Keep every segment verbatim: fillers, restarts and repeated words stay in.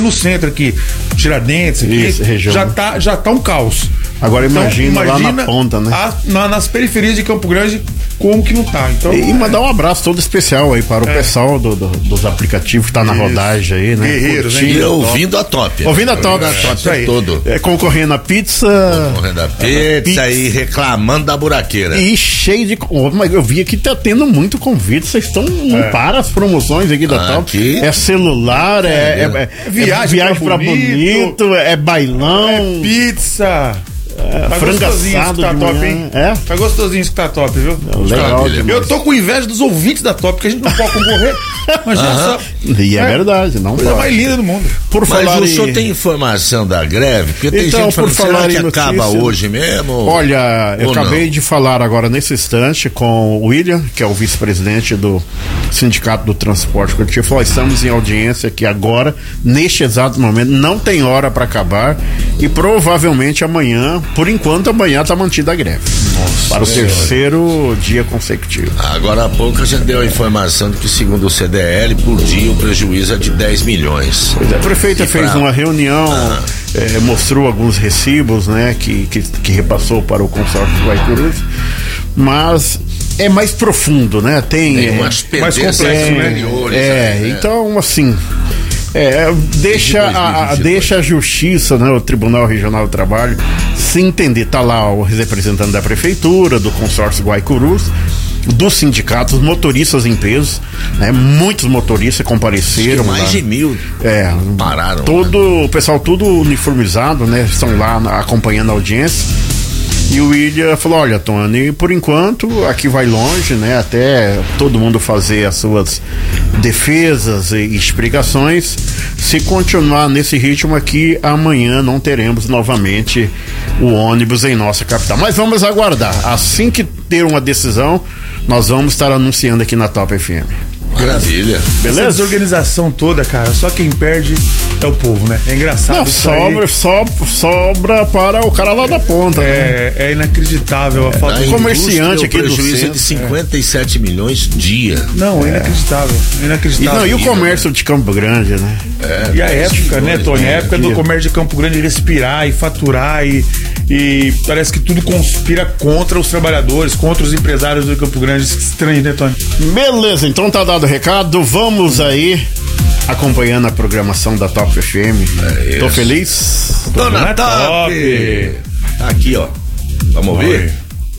no centro aqui, Tiradentes, aqui, Isso, região. já tá, já tá um caos. Agora imagina, então, imagina lá na ponta, né? A, na, nas periferias de Campo Grande, como que não tá. Então, e, e mandar um abraço todo especial aí para o é. pessoal do, do, dos aplicativos que tá na Isso. rodagem aí, né? Guerreiros, né? E ouvindo a Top. Ouvindo a Top. Ouvindo a Top é, todo. É, concorrendo a pizza. Concorrendo a pizza, pizza e reclamando da buraqueira. E cheio de... Mas eu vi aqui tá tendo muito convite, vocês estão... Não é. para as promoções aqui da ah, Top. Aqui? É celular, é, é, é, é viagem, viagem pra, pra bonito, bonito, é bailão. É pizza. É, tá gostosinho que tá top, hein? É? Tá gostosinho isso que tá top, viu? É legal, eu tô com inveja dos ouvintes da Top, porque a gente não pode concorrer. Mas uh-huh. só, e é, é verdade, não coisa mais linda do mundo. Por mas falar o senhor em... tem informação da greve? Porque tem então, gente falando, por falar será que notícia, acaba hoje mesmo? Olha, eu acabei não? de falar agora nesse instante com o William, que é o vice-presidente do Sindicato do Transporte Coletivo. Falou, estamos em audiência aqui agora, neste exato momento, não tem hora para acabar e provavelmente amanhã, por enquanto amanhã está mantida a greve. Nossa, para o senhora. terceiro dia consecutivo. Agora há pouco a gente deu a informação de que, segundo o C D L, por dia o prejuízo é de dez milhões. Pois é, a prefeita e fez pra... uma reunião, ah. é, mostrou alguns recibos, né, que, que, que repassou para o consórcio do Guaicurus, mas é mais profundo, né? Tem, Tem é, umas mais complexo, né? É, aí, né? Então assim. É, deixa a, a, deixa a justiça, né, o Tribunal Regional do Trabalho se entender. Tá lá o representante da prefeitura, do consórcio Guaicurus, dos sindicatos, motoristas em peso, né, muitos motoristas compareceram. Mais lá. de mil é, pararam. Todo, né? O pessoal tudo uniformizado, né, estão lá na, acompanhando a audiência. E o William falou, olha, Tony, por enquanto aqui vai longe, né? Até todo mundo fazer as suas defesas e explicações. Se continuar nesse ritmo aqui, amanhã não teremos novamente o ônibus em nossa capital. Mas vamos aguardar. Assim que ter uma decisão, nós vamos estar anunciando aqui na Top F M. Maravilha. Beleza? Essa desorganização toda, cara, só quem perde é o povo, né? É engraçado. Não, sobra, sobra, sobra para o cara lá da ponta. É, né? É inacreditável a é, falta de comerciante aqui do prejuízo é de cinquenta e sete é. milhões dia. Não, é inacreditável. É inacreditável. E, não, e o comércio né? de Campo Grande, né? É, e a época, né, Tony? A época do comércio de Campo Grande respirar e faturar e, e parece que tudo conspira contra os trabalhadores, contra os empresários do Campo Grande. Estranho, né, Tony? Beleza, então tá dado o recado. Vamos aí acompanhando a programação da Top F M. É Tô feliz. Tô na Top. Top. Tá aqui, ó. Vamos ouvir?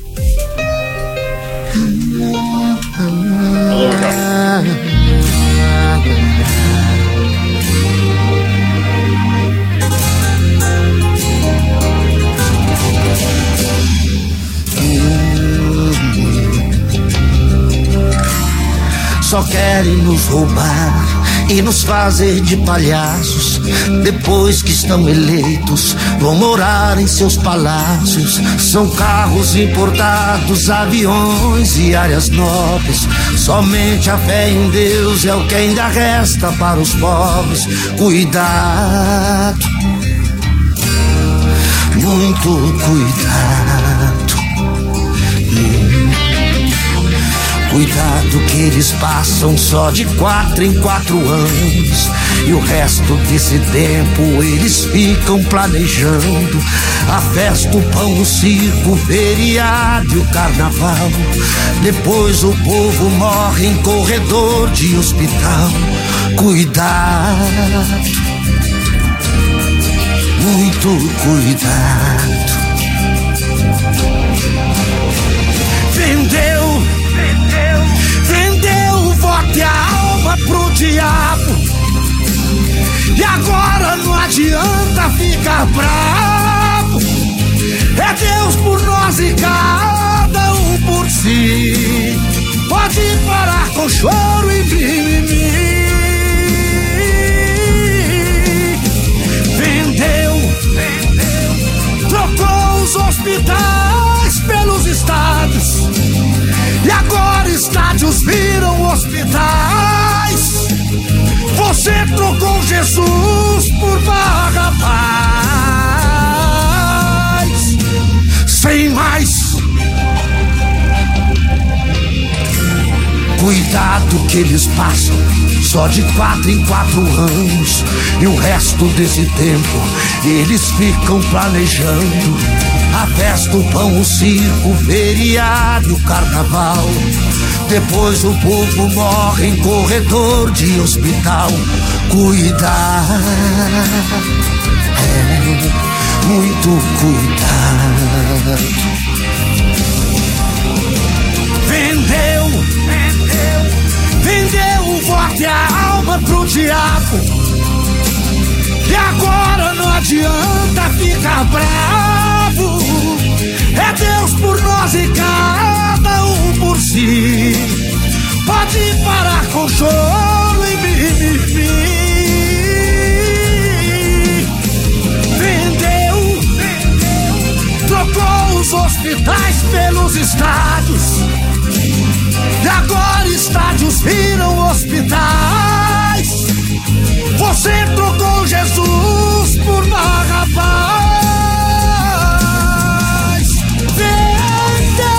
Só querem nos roubar e nos fazer de palhaços. Depois que estão eleitos, vão morar em seus palácios. São carros importados, aviões e áreas nobres. Somente a fé em Deus é o que ainda resta para os pobres. Cuidado, muito cuidado. Cuidado que eles passam só de quatro em quatro anos. E o resto desse tempo eles ficam planejando a festa, o pão, o circo, o feriado e o carnaval. Depois o povo morre em corredor de hospital. Cuidado, muito cuidado. Vendeu Vendeu o voto e a alma pro diabo. E agora não adianta ficar bravo. É Deus por nós e cada um por si. Pode parar com choro e mimimi. Vendeu, vendeu, trocou os hospitais pelos estados. E agora estádios viram hospitais. Você trocou Jesus por Barrabás. Sem mais. Cuidado. Cuidado que eles passam só de quatro em quatro anos, e o resto desse tempo eles ficam planejando a festa, o pão, o circo, o feriado e o carnaval. Depois o povo morre em corredor de hospital. Cuidar, é, muito cuidar. Vendeu, vendeu, vendeu o voto e a alma pro diabo. E agora não adianta ficar bravo. É Deus por nós e cada um por si. Pode parar com choro e mimimi. Vendeu, vendeu, trocou os hospitais pelos estádios. E agora estádios viram hospitais. Você trocou Jesus por Barrabás. Vendeu,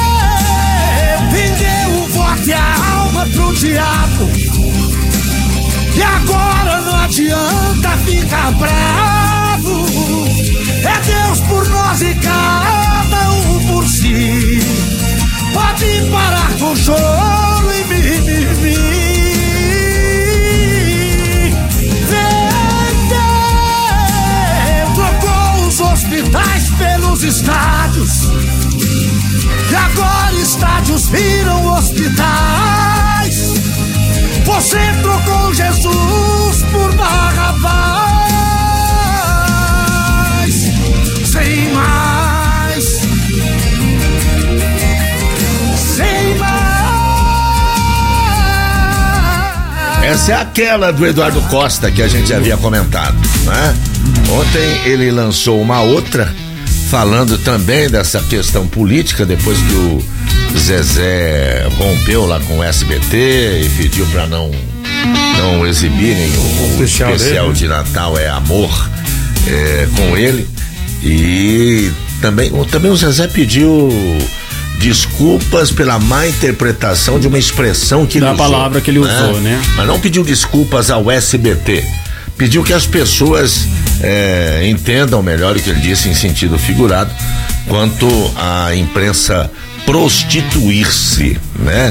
vendeu o voto e a alma pro diabo. E agora não adianta ficar bravo. É Deus por nós e cada um por si. Pode parar com choro e mimimi. Vendeu, trocou os hospitais pelos estádios. E agora estádios viram hospitais. Você trocou Jesus por Barrabás. Sem mais, sem mais. Essa é aquela do Eduardo Costa que a gente havia comentado, né? Ontem ele lançou uma outra falando também dessa questão política, depois que o Zezé rompeu lá com o S B T e pediu para não não exibirem o especial, especial de Natal é Amor é, com ele. E também, também o Zezé pediu desculpas pela má interpretação de uma expressão que ele da usou, palavra que ele usou, né? né? Mas não pediu desculpas ao S B T. Pediu que as pessoas é, entendam melhor o que ele disse em sentido figurado quanto à imprensa prostituir-se, né?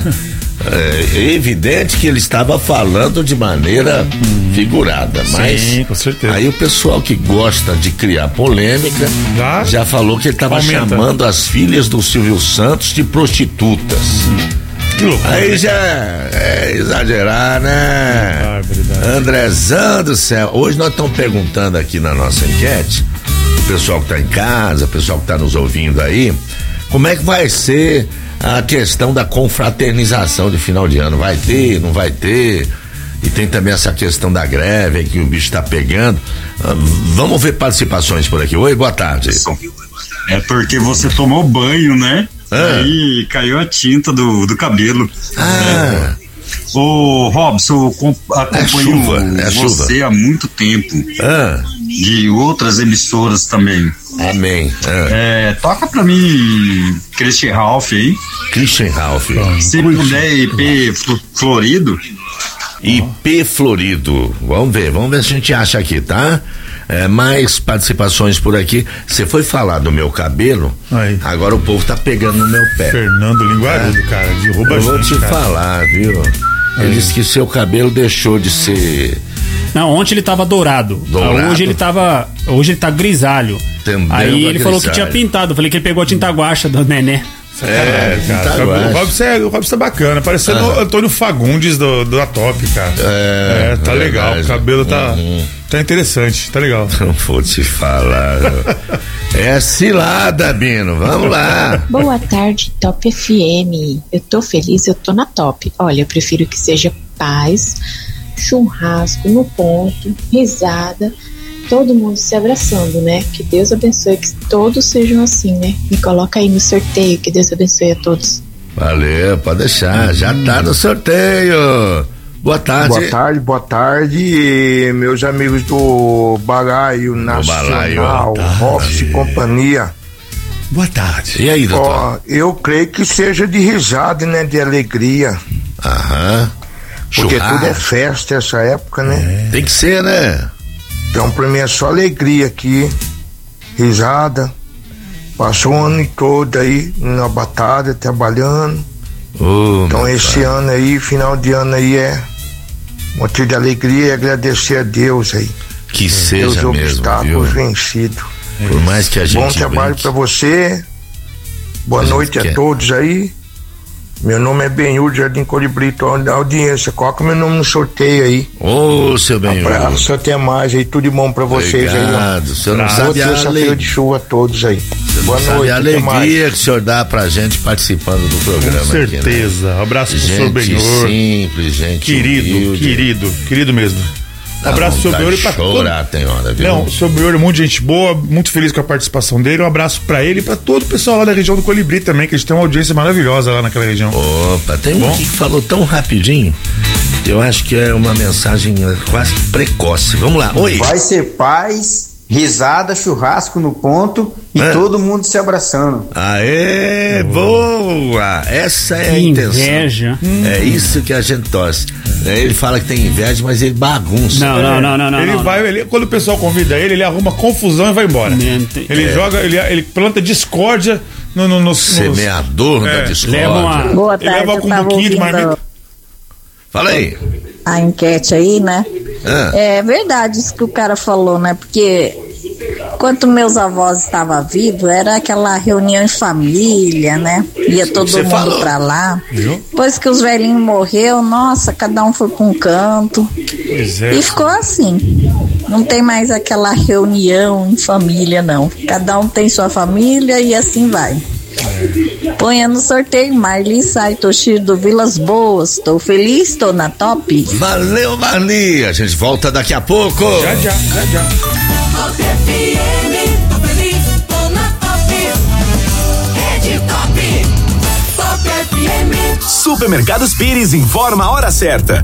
É evidente que ele estava falando de maneira figurada, mas sim, com certeza. Aí o pessoal que gosta de criar polêmica já, já falou que ele estava chamando as filhas do Silvio Santos de prostitutas. Que loucura. Aí já é exagerar, né? Ah, Andrezão do céu. Hoje nós estamos perguntando aqui na nossa enquete, o pessoal que está em casa, o pessoal que está nos ouvindo aí, como é que vai ser a questão da confraternização de final de ano? Vai ter, não vai ter? E tem também essa questão da greve que o bicho está pegando. Vamos ver participações por aqui. Oi, boa tarde. É porque você tomou banho, né? Ah. Aí caiu a tinta do, do cabelo. Ah. Né? Ô, Robson, eu acompanho é é você chuva. há muito tempo. Ah. De outras emissoras também. Amém. Ah. É, toca pra mim Christian Ralph aí. Christian Ralph. Se puder I P Florido. I P Florido. Vamos ver, vamos ver se a gente acha aqui, tá? É, mais participações por aqui. Você foi falar do meu cabelo, aí. Agora o povo tá pegando no meu pé. Fernando Linguarudo, é. cara, derruba a gente. Eu vou te cara. falar, viu? Ele disse que seu cabelo deixou de ser... Não, ontem ele tava dourado. dourado. Hoje ele tava. Hoje ele tá grisalho. Também Aí ele grisalho. falou que tinha pintado. Eu falei que ele pegou a tinta guaxa do Nené. É, cara. O Robson é, o Robson tá bacana, parecendo o ah. Antônio Fagundes do, do Atop, cara. É, é tá é legal. Verdade. O cabelo tá, uhum. tá interessante, tá legal. Não vou te falar. É cilada, Bino. Vamos lá. Boa tarde, Top F M. Eu tô feliz, eu tô na Top. Olha, eu prefiro que seja paz, churrasco no ponto, risada, todo mundo se abraçando, né? Que Deus abençoe, que todos sejam assim, né? Me coloca aí no sorteio, que Deus abençoe a todos. Valeu, pode deixar, já tá no sorteio. Boa tarde. Boa tarde, boa tarde, meus amigos do Balaio Nacional, Office e Companhia. Boa tarde. E aí, doutor? Ó, eu creio que seja de risada, né? De alegria. Aham. Porque Churrasco. tudo é festa essa época, né? É. Tem que ser, né? Então pra mim é só alegria aqui, risada. Passou o ano todo aí na batalha, trabalhando. Oh, então esse pai. ano aí, final de ano aí é motivo de alegria e agradecer a Deus aí. Que seja Deus mesmo, obstáculos viu? vencidos. Por mais que a gente Bom trabalho para você. Boa a noite a quer. todos aí. Meu nome é Benhur, Jardim Colibri, tô na audiência. Coloca meu nome no sorteio aí. Ô, oh, seu Benhur. Abraço, até mais aí, tudo de bom pra vocês. Obrigado. aí. O senhor não sabe a alegria de chuva a todos aí. Boa noite. A alegria que o senhor dá pra gente participando do programa. Com certeza. Aqui, né? Abraço pro gente senhor Benhur. Simples, gente. Querido, humilde. querido, querido mesmo. Dá abraço pro seu Benhur e pra chorar, todo... tem hora, viu? Não, o seu Benhur é muito gente boa, muito feliz com a participação dele. Um abraço pra ele e pra todo o pessoal lá da região do Colibri também, que eles têm uma audiência maravilhosa lá naquela região. Opa, tem Bom? um que falou tão rapidinho. Eu acho que é uma mensagem quase precoce. Vamos lá, oi. Vai ser paz, risada, churrasco no ponto e é. todo mundo se abraçando. Aê, boa! Essa é a intenção. Inveja. É isso que a gente torce. Ele fala que tem inveja, mas ele bagunça. Não, não, não, não, não. Ele não, vai, não. Ele, quando o pessoal convida ele, ele arruma confusão e vai embora. Mente. Ele É. joga, ele, ele planta discórdia no, no, no, Semeador nos, da é, discórdia. Leva uma... Boa Ele tarde, leva eu com um tava pouquinho de ouvindo marmita. Fala aí. a enquete aí, né? Ah. É verdade isso que o cara falou, né? Porque enquanto meus avós estavam vivos, era aquela reunião em família, né? Ia todo Você mundo falou. pra lá. Viu? Depois que os velhinhos morreu, nossa, cada um foi pra um canto. Pois é. E ficou assim. Não tem mais aquela reunião em família, não. Cada um tem sua família e assim vai. Ponha no sorteio Marli Sai Toshiro do Vilas Boas. Tô feliz, tô na top. Valeu, Marli. A gente volta daqui a pouco. Já, já, já, já. Top F M, tô feliz, tô na top. Rede Top. Top F M. Supermercados Pires informa a hora certa.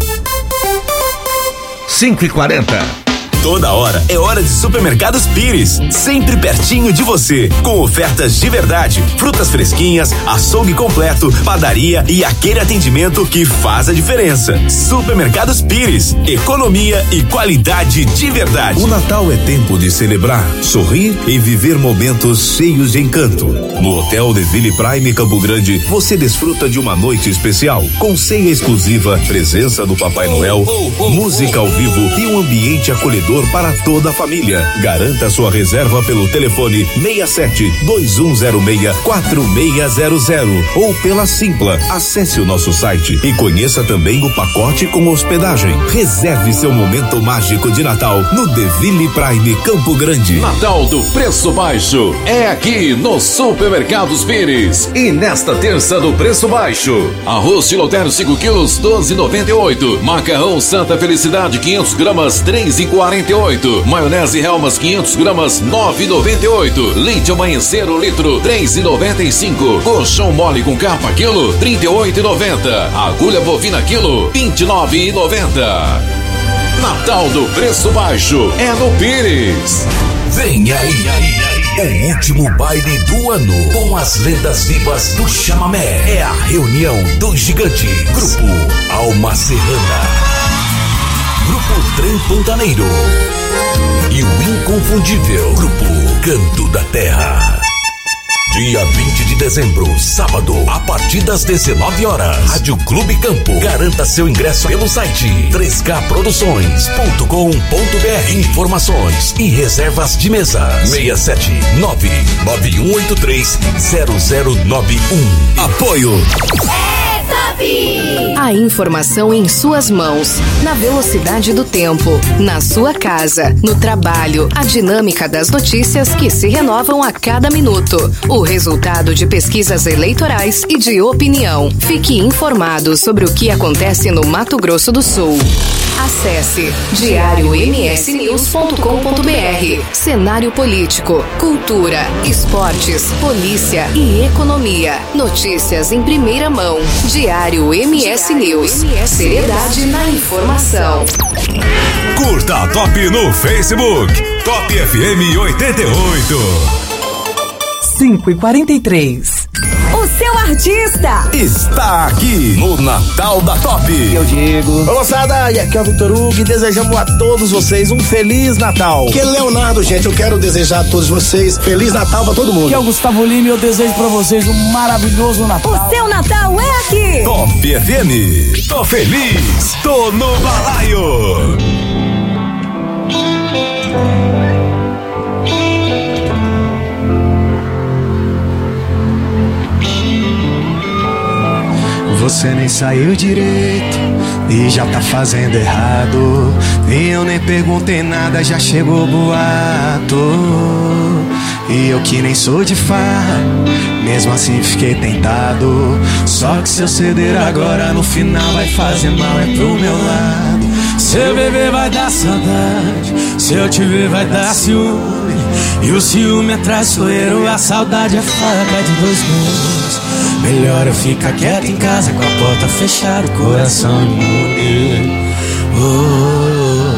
cinco e quarenta. Toda hora é hora de Supermercados Pires, sempre pertinho de você, com ofertas de verdade, frutas fresquinhas, açougue completo, padaria e aquele atendimento que faz a diferença. Supermercados Pires, economia e qualidade de verdade. O Natal é tempo de celebrar, sorrir e viver momentos cheios de encanto. No Hotel The Ville Prime Campo Grande, você desfruta de uma noite especial, com ceia exclusiva, presença do Papai Noel, música ao vivo e um ambiente acolhedor para toda a família. Garanta sua reserva pelo telefone seis sete dois um zero seis quatro seis zero zero ou pela Simpla. Acesse o nosso site e conheça também o pacote com hospedagem. Reserve seu momento mágico de Natal no The Ville Prime Campo Grande. Natal do Preço Baixo é aqui no Supermercados Pires. E nesta terça do Preço Baixo, arroz Chilotério cinco quilos, doze e noventa e oito. Macarrão Santa Felicidade quinhentos gramas, três e quarenta e oito. Maionese Helmas quinhentos gramas, nove e noventa e oito. Leite Amanhecer um litro, três e noventa e cinco. Colchão mole com capa quilo, trinta e oito e noventa. Agulha bovina quilo, vinte e nove e noventa. Natal do Preço Baixo é no Pires. Vem aí, o último baile do ano com as lendas vivas do chamamé. É a reunião dos gigantes. Grupo Alma Serrana, Grupo Trem Pantaneiro e o inconfundível Grupo Canto da Terra. Dia vinte de dezembro, sábado, a partir das dezenove horas. Rádio Clube Campo. Garanta seu ingresso pelo site três k produções ponto com ponto b r. Informações e reservas de mesa seis sete nove nove um oito três zero zero nove um. Apoio a informação em suas mãos, na velocidade do tempo, na sua casa, no trabalho, a dinâmica das notícias que se renovam a cada minuto, o resultado de pesquisas eleitorais e de opinião. Fique informado sobre o que acontece no Mato Grosso do Sul. Acesse diário m s news ponto com ponto b r. Cenário político, cultura, esportes, polícia e economia. Notícias em primeira mão. Diário M S News. Seriedade na informação. Curta a Top no Facebook. Top F M oitenta e oito. cinco e quarenta e três. O seu artista. Está aqui no Natal da Top. Eu digo. Ô moçada, e aqui é o Vitor Hugo e desejamos a todos vocês um Feliz Natal. Que é Leonardo, gente, eu quero desejar a todos vocês Feliz Natal pra todo mundo. Que é o Gustavo Lima e eu desejo pra vocês um maravilhoso Natal. O seu Natal é aqui. Top F M. Tô feliz, tô no balaio. Você nem saiu direito e já tá fazendo errado. E eu nem perguntei nada, já chegou boato. E eu que nem sou de farra, mesmo assim fiquei tentado. Só que se eu ceder agora, no final vai fazer mal, é pro meu lado. Se eu beber vai dar saudade, se eu te ver vai dar ciúme. E o ciúme é traiçoeiro, a saudade é faca de dois gumes. Melhor eu ficar quieto em casa com a porta fechada, o coração imune. Oh.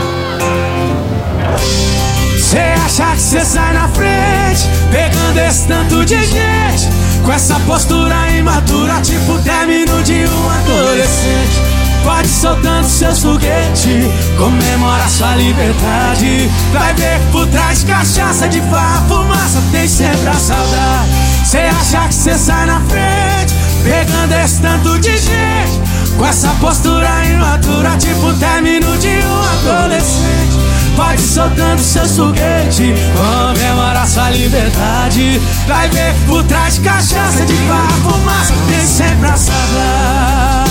Cê acha que cê sai na frente, pegando esse tanto de gente, com essa postura imatura, tipo término de um adolescente. Pode soltando seus foguetes, comemora sua liberdade. Vai ver que por trás de cachaça, de farra, fumaça, tem sempre a saudade. Cê acha que cê sai na frente, pegando esse tanto de gente, com essa postura imatura, tipo término de um adolescente. Pode soltando seus foguetes, comemora sua liberdade. Vai ver que por trás de cachaça, de farra, fumaça, tem sempre a saudade.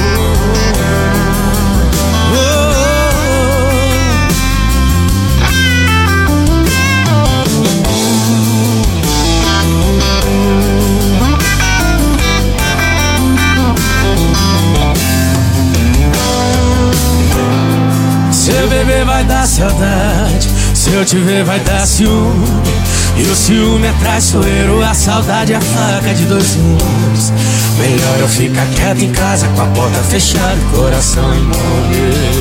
Se eu beber vai dar saudade, se eu te ver vai dar ciúme. E o ciúme é traiçoeiro, a saudade é a faca de dois gumes. Melhor eu ficar quieto em casa com a porta fechada, coração imune.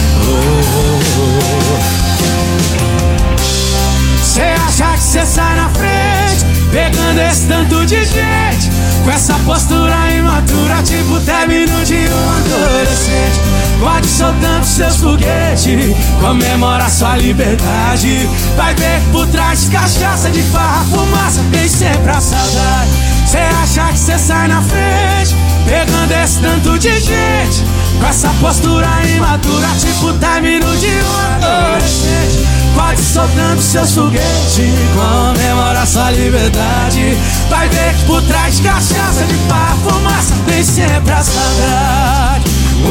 Cê acha que cê sai na frente, pegando esse tanto de gente, com essa postura imatura, tipo término de um adolescente. Pode soltando seus foguetes, comemora sua liberdade. Vai ver que por trás de cachaça, de farra, fumaça, tem sempre a saudade. Cê acha que cê sai na frente, pegando esse tanto de gente, com essa postura imatura, tipo término de um adolescente. Pode soltando seus foguetes, comemora sua liberdade. Vai ver que por trás de cachaça, de farra, fumaça, tem sempre a saudade. Oh,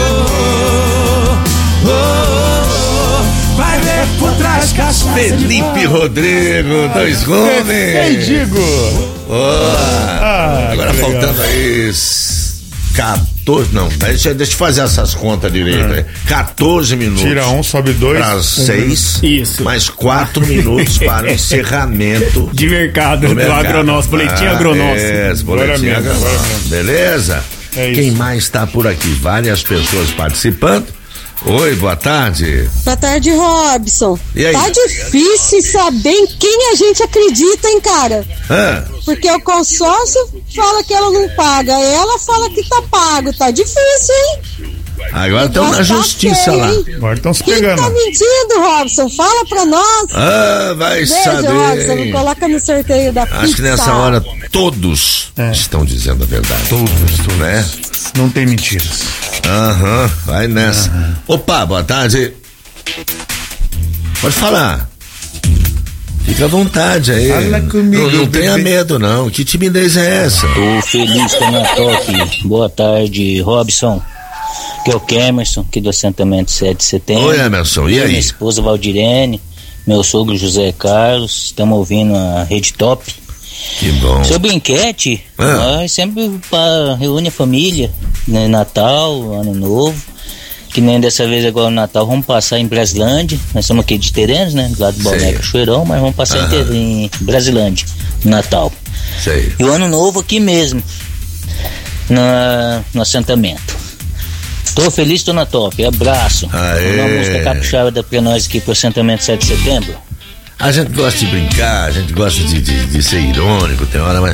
oh, oh, oh. Vai ver que por trás de cachaça, Felipe Rodrigo, dois gomes. Ei, digo. Oh, ah, agora faltando aí quatorze, não, deixa, deixa eu fazer essas contas direito aí. quatorze minutos. Tira um, sobe dois. Para seis. Isso. Mais quatro minutos para o encerramento. De mercado, do, do agronóstico, boletim ah, agronóstico. É, boletim agronóstico. Beleza? É Quem mais está por aqui? Várias pessoas participando. Oi, boa tarde. Boa tarde, Robson. E aí? Tá difícil saber em quem a gente acredita, hein, cara? Ah. Porque o consórcio fala que ela não paga, ela fala que tá pago. Tá difícil, hein? Agora estão na justiça lá. Agora estão se Quem pegando. tá mentindo, Robson? Fala pra nós. Ah, vai Beijo, saber. Robson, me coloca no sorteio da pizza. Acho que nessa hora todos é. estão dizendo a verdade. Todos, todos. Né? Não tem mentiras. Aham, uhum, vai nessa. Uhum. Opa, boa tarde. Pode falar. Fica à vontade aí. Fala comigo. Não, não tenha medo, não. Que timidez é essa? Tô feliz, tô na top. Boa tarde, Robson. Que é o Kemerson, aqui do assentamento sete de setembro. Oi, Emerson, e aí? Minha esposa Valdirene, meu sogro José Carlos, estamos ouvindo a Rede Top. Que bom. Sobre enquete, ah. nós sempre pra, reúne a família, né, Natal, Ano Novo. Que nem dessa vez agora no Natal, vamos passar em Brasilândia. Nós somos aqui de Terenos, né? Do lado do Balneário Cachoeirão, mas vamos passar ah. em, em Brasilândia, no Natal. Sei. E o Ano Novo aqui mesmo, na, no assentamento. Tô feliz, tô na top. Abraço. Aê. Uma música capixaba pra nós aqui pro assentamento sete de setembro. A gente gosta de brincar, a gente gosta de, de, de ser irônico, tem hora, mas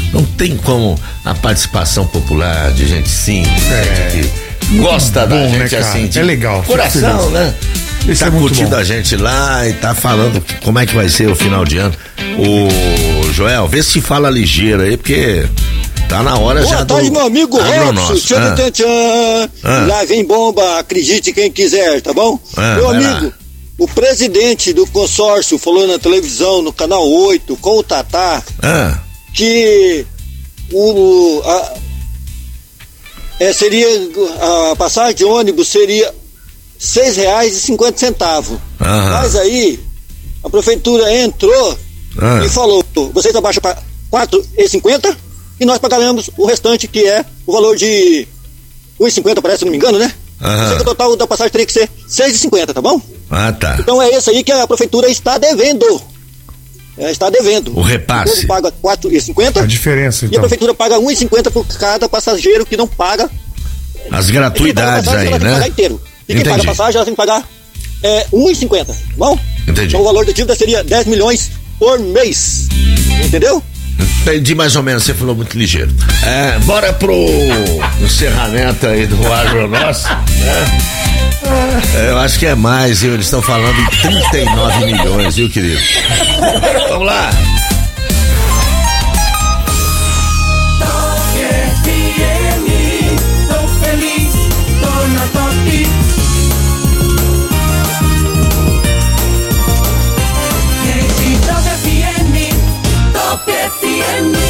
Não tem como a participação popular de gente simples, É. gente que gosta da bom, gente né, cara? assim, de É legal, coração, fico feliz. né? Isso Tá é muito curtindo bom. a gente lá e tá falando como é que vai ser o final de ano. Ô, Joel, vê se fala ligeiro aí, porque tá na hora Boa já tarde, do meu amigo Agronosso. Robson. Ah. Tchan, tchan. Ah. Lá vem bomba, acredite quem quiser, tá bom? Ah, meu vai amigo, lá. o presidente do consórcio falou na televisão, no canal oito, com o Tatá, Ah. que o, a, é, seria, a passagem de ônibus seria seis reais e cinquenta centavos. Aham. Mas aí, a prefeitura entrou Ah. e falou, vocês abaixam para quatro reais e cinquenta e nós pagaremos o restante, que é o valor de um real e cinquenta, parece, se não me engano, né? Aham. Eu sei que o total da passagem teria que ser seis reais e cinquenta, tá bom? Ah, tá. Então é esse aí que a prefeitura está devendo. É, está devendo. O repasse. O povo paga quatro reais e cinquenta A diferença, e a então. prefeitura paga um real e cinquenta por cada passageiro que não paga. As gratuidades Quem paga a passagem, aí, ela tem que né? pagar inteiro. E quem Entendi. paga a passagem, ela tem que pagar é, um real e cinquenta, tá bom? Entendi. Então o valor da dívida seria dez milhões por mês. Entendeu? Entendi mais ou menos, você falou muito ligeiro. É, bora pro encerramento aí do Agronosso, né? É, eu acho que é mais, viu? Eles estão falando em trinta e nove milhões, viu, querido? Vamos lá. Top F M, tô feliz, tô na top. Rede Top F M, Top F M.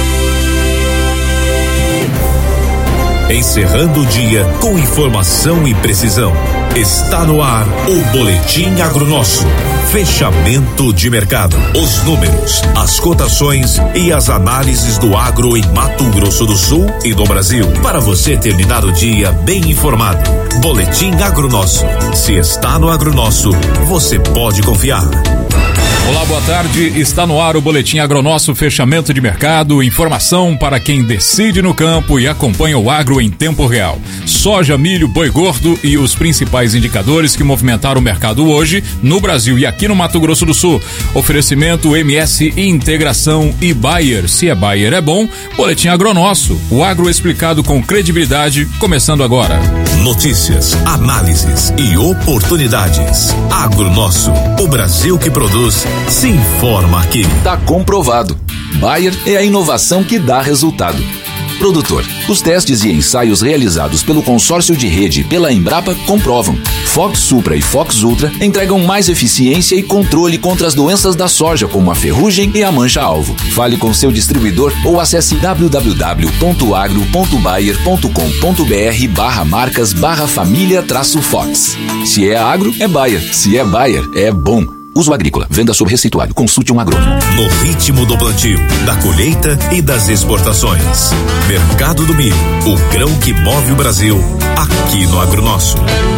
Encerrando o dia com informação e precisão. Está no ar o Boletim Agronosso. Fechamento de mercado. Os números, as cotações e as análises do agro em Mato Grosso do Sul e no Brasil. Para você terminar o dia bem informado. Boletim Agronosso. Se está no Agronosso, você pode confiar. Olá, boa tarde. Está no ar o Boletim Agronosso, fechamento de mercado, informação para quem decide no campo e acompanha o agro em tempo real. Soja, milho, boi gordo e os principais indicadores que movimentaram o mercado hoje no Brasil e aqui no Mato Grosso do Sul. Oferecimento M S Integração e Bayer. Se é Bayer é bom. Boletim Agronosso, o agro explicado com credibilidade, começando agora. Notícias, análises e oportunidades. Agronosso, o Brasil que produz, se informa aqui. Tá comprovado. Bayer é a inovação que dá resultado. Produtor, os testes e ensaios realizados pelo consórcio de rede pela Embrapa comprovam. Fox Supra e Fox Ultra entregam mais eficiência e controle contra as doenças da soja, como a ferrugem e a mancha-alvo. Fale com seu distribuidor ou acesse w w w ponto agro ponto bayer ponto com ponto b r barra marcas barra família traço Fox. Se é agro, é Bayer. Se é Bayer, é bom. Uso agrícola, venda sob receituário, consulte um agrônomo. No ritmo do plantio, da colheita e das exportações. Mercado do milho, o grão que move o Brasil, aqui no Agronosso.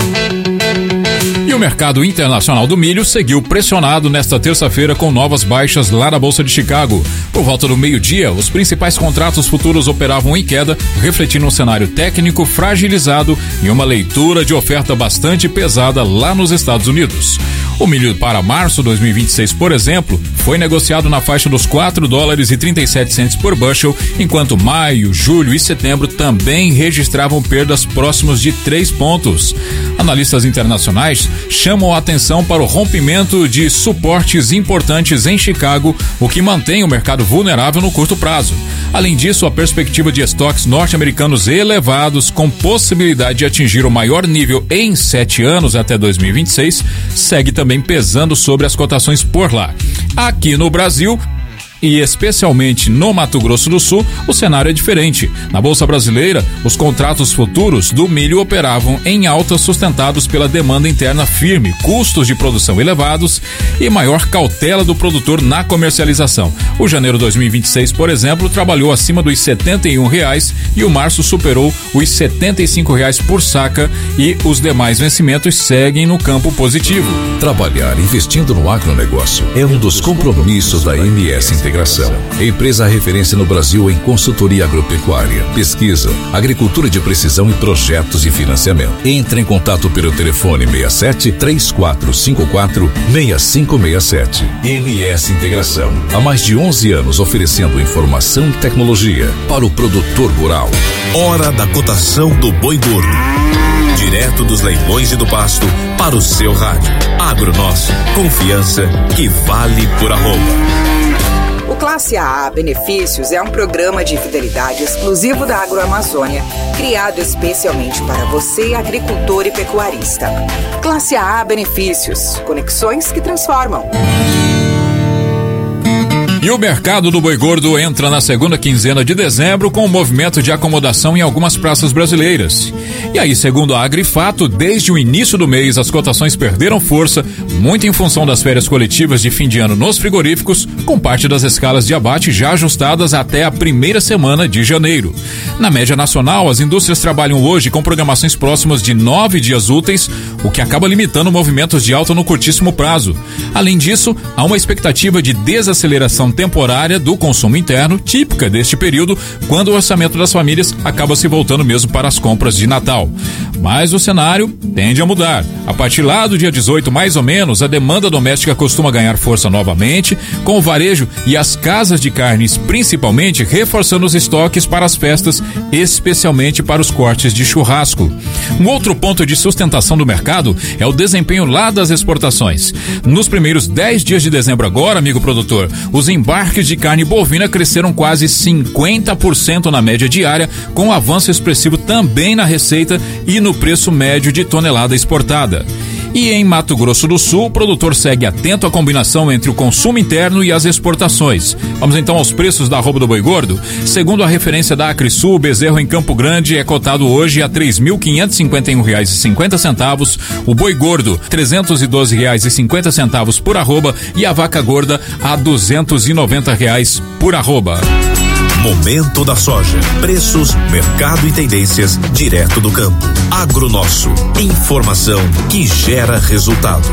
E o mercado internacional do milho seguiu pressionado nesta terça-feira com novas baixas lá na Bolsa de Chicago. Por volta do meio-dia, os principais contratos futuros operavam em queda, refletindo um cenário técnico fragilizado e uma leitura de oferta bastante pesada lá nos Estados Unidos. O milho para março de dois mil e vinte e seis, por exemplo, foi negociado na faixa dos quatro dólares e trinta e sete centavos por bushel, enquanto maio, julho e setembro também registravam perdas próximas de três pontos. Analistas internacionais chamam a atenção para o rompimento de suportes importantes em Chicago, o que mantém o mercado vulnerável no curto prazo. Além disso, a perspectiva de estoques norte-americanos elevados, com possibilidade de atingir o maior nível em sete anos até dois mil e vinte e seis, segue também pesando sobre as cotações por lá. Aqui no Brasil, e especialmente no Mato Grosso do Sul, o cenário é diferente. Na Bolsa Brasileira, os contratos futuros do milho operavam em alta, sustentados pela demanda interna firme, custos de produção elevados e maior cautela do produtor na comercialização. O janeiro de dois mil e vinte e seis, por exemplo, trabalhou acima dos setenta e um reais e o março superou os setenta e cinco reais por saca, e os demais vencimentos seguem no campo positivo. Trabalhar investindo no agronegócio é um dos compromissos da M S Integração Integração, empresa referência no Brasil em consultoria agropecuária, pesquisa, agricultura de precisão e projetos de financiamento. Entre em contato pelo telefone seis sete, três quatro cinco quatro, seis cinco seis sete. M S Integração, há mais de onze anos oferecendo informação e tecnologia para o produtor rural. Hora da cotação do boi gordo. Direto dos leilões e do pasto para o seu rádio. Agronosso, confiança que vale por arroba. O Classe A A Benefícios é um programa de fidelidade exclusivo da Agroamazônia, criado especialmente para você, agricultor e pecuarista. Classe A A Benefícios, conexões que transformam. E o mercado do boi gordo entra na segunda quinzena de dezembro com um movimento de acomodação em algumas praças brasileiras. E aí, segundo a Agrifato, desde o início do mês as cotações perderam força, muito em função das férias coletivas de fim de ano nos frigoríficos, com parte das escalas de abate já ajustadas até a primeira semana de janeiro. Na média nacional, as indústrias trabalham hoje com programações próximas de nove dias úteis, o que acaba limitando movimentos de alta no curtíssimo prazo. Além disso, há uma expectativa de desaceleração temporária do consumo interno, típica deste período, quando o orçamento das famílias acaba se voltando mesmo para as compras de Natal. Mas o cenário tende a mudar. A partir lá do dia dezoito, mais ou menos, a demanda doméstica costuma ganhar força novamente, com o varejo e as casas de carnes, principalmente, reforçando os estoques para as festas, especialmente para os cortes de churrasco. Um outro ponto de sustentação do mercado é o desempenho lá das exportações. Nos primeiros dez dias de dezembro agora, amigo produtor, os embarques de carne bovina cresceram quase cinquenta por cento na média diária, com um avanço expressivo também na receita e no preço médio de tonelada exportada. E em Mato Grosso do Sul, o produtor segue atento à combinação entre o consumo interno e as exportações. Vamos então aos preços da arroba do boi gordo. Segundo a referência da Acrisul, o bezerro em Campo Grande é cotado hoje a três mil quinhentos e cinquenta e um reais e cinquenta centavos, o boi gordo trezentos e doze reais e cinquenta centavos por arroba e a vaca gorda a duzentos e noventa reais por arroba. Momento da soja. Preços, mercado e tendências direto do campo. Agronosso. Informação que gera resultado.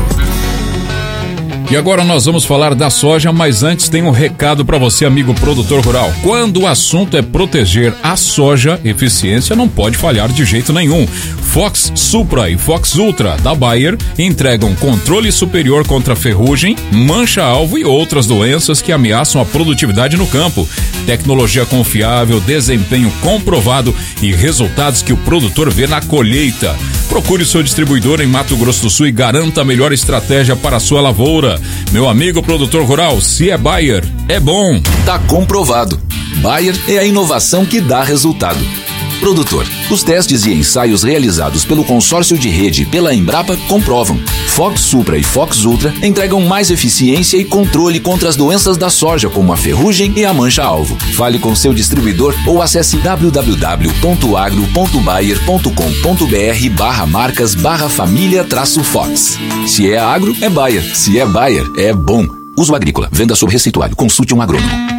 E agora nós vamos falar da soja, mas antes tem um recado para você, amigo produtor rural. Quando o assunto é proteger a soja, eficiência não pode falhar de jeito nenhum. Fox Supra e Fox Ultra da Bayer entregam controle superior contra ferrugem, mancha-alvo e outras doenças que ameaçam a produtividade no campo. Tecnologia confiável, desempenho comprovado e resultados que o produtor vê na colheita. Procure o seu distribuidor em Mato Grosso do Sul e garanta a melhor estratégia para a sua lavoura. Meu amigo produtor rural, se é Bayer, é bom. Tá comprovado. Bayer é a inovação que dá resultado. Produtor, os testes e ensaios realizados pelo consórcio de rede pela Embrapa comprovam. Fox Supra e Fox Ultra entregam mais eficiência e controle contra as doenças da soja, como a ferrugem e a mancha-alvo. Fale com seu distribuidor ou acesse w w w ponto agro ponto bayer ponto com ponto b r barra marcas barra família traço Fox. Se é agro, é Bayer. Se é Bayer, é bom. Uso agrícola, venda sob receituário. Consulte um agrônomo.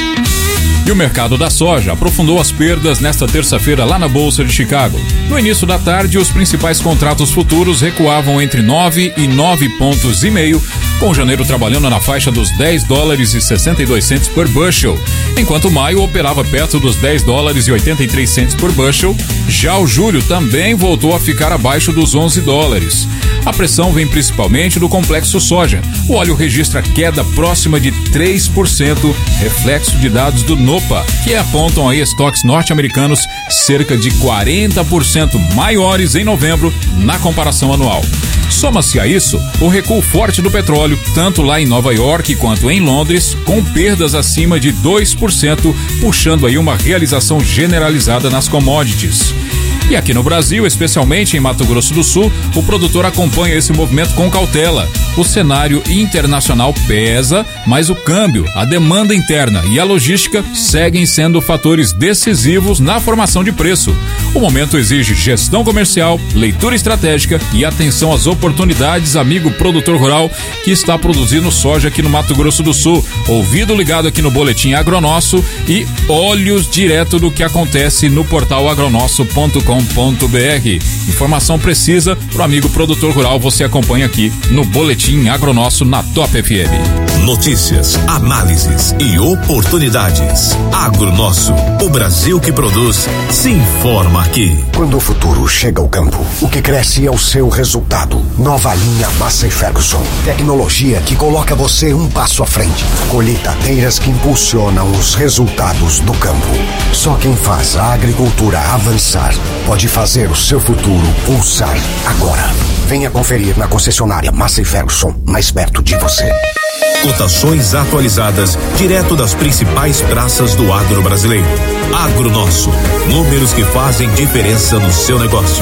E o mercado da soja aprofundou as perdas nesta terça-feira lá na Bolsa de Chicago. No início da tarde, os principais contratos futuros recuavam entre nove e nove pontos e meio, com janeiro trabalhando na faixa dos dez dólares e sessenta e dois centos por bushel, enquanto maio operava perto dos dez dólares e oitenta e três centos por bushel. Já o julho também voltou a ficar abaixo dos onze dólares. A pressão vem principalmente do complexo soja. O óleo registra queda próxima de três por cento, reflexo de dados do NOPA, que apontam aí estoques norte-americanos cerca de quarenta por cento maiores em novembro na comparação anual. Soma-se a isso o recuo forte do petróleo, tanto lá em Nova York quanto em Londres, com perdas acima de dois por cento, puxando aí uma realização generalizada nas commodities. E aqui no Brasil, especialmente em Mato Grosso do Sul, o produtor acompanha esse movimento com cautela. O cenário internacional pesa, mas o câmbio, a demanda interna e a logística seguem sendo fatores decisivos na formação de preço. O momento exige gestão comercial, leitura estratégica e atenção às oportunidades, amigo produtor rural que está produzindo soja aqui no Mato Grosso do Sul. Ouvido ligado aqui no Boletim Agronosso e olhos direto do que acontece no portal agronosso ponto com ponto b r. Informação precisa pro amigo produtor rural, você acompanha aqui no Boletim Agronosso na Top F M. Notícias, análises e oportunidades. Agronosso, o Brasil que produz, se informa aqui. Quando o futuro chega ao campo, o que cresce é o seu resultado. Nova linha Massey Ferguson. Tecnologia que coloca você um passo à frente. Colheitadeiras que impulsionam os resultados do campo. Só quem faz a agricultura avançar pode fazer o seu futuro pulsar agora. Venha conferir na concessionária Massey Ferguson, mais perto de você. Cotações atualizadas direto das principais praças do agro brasileiro. Agronosso, números que fazem diferença no seu negócio.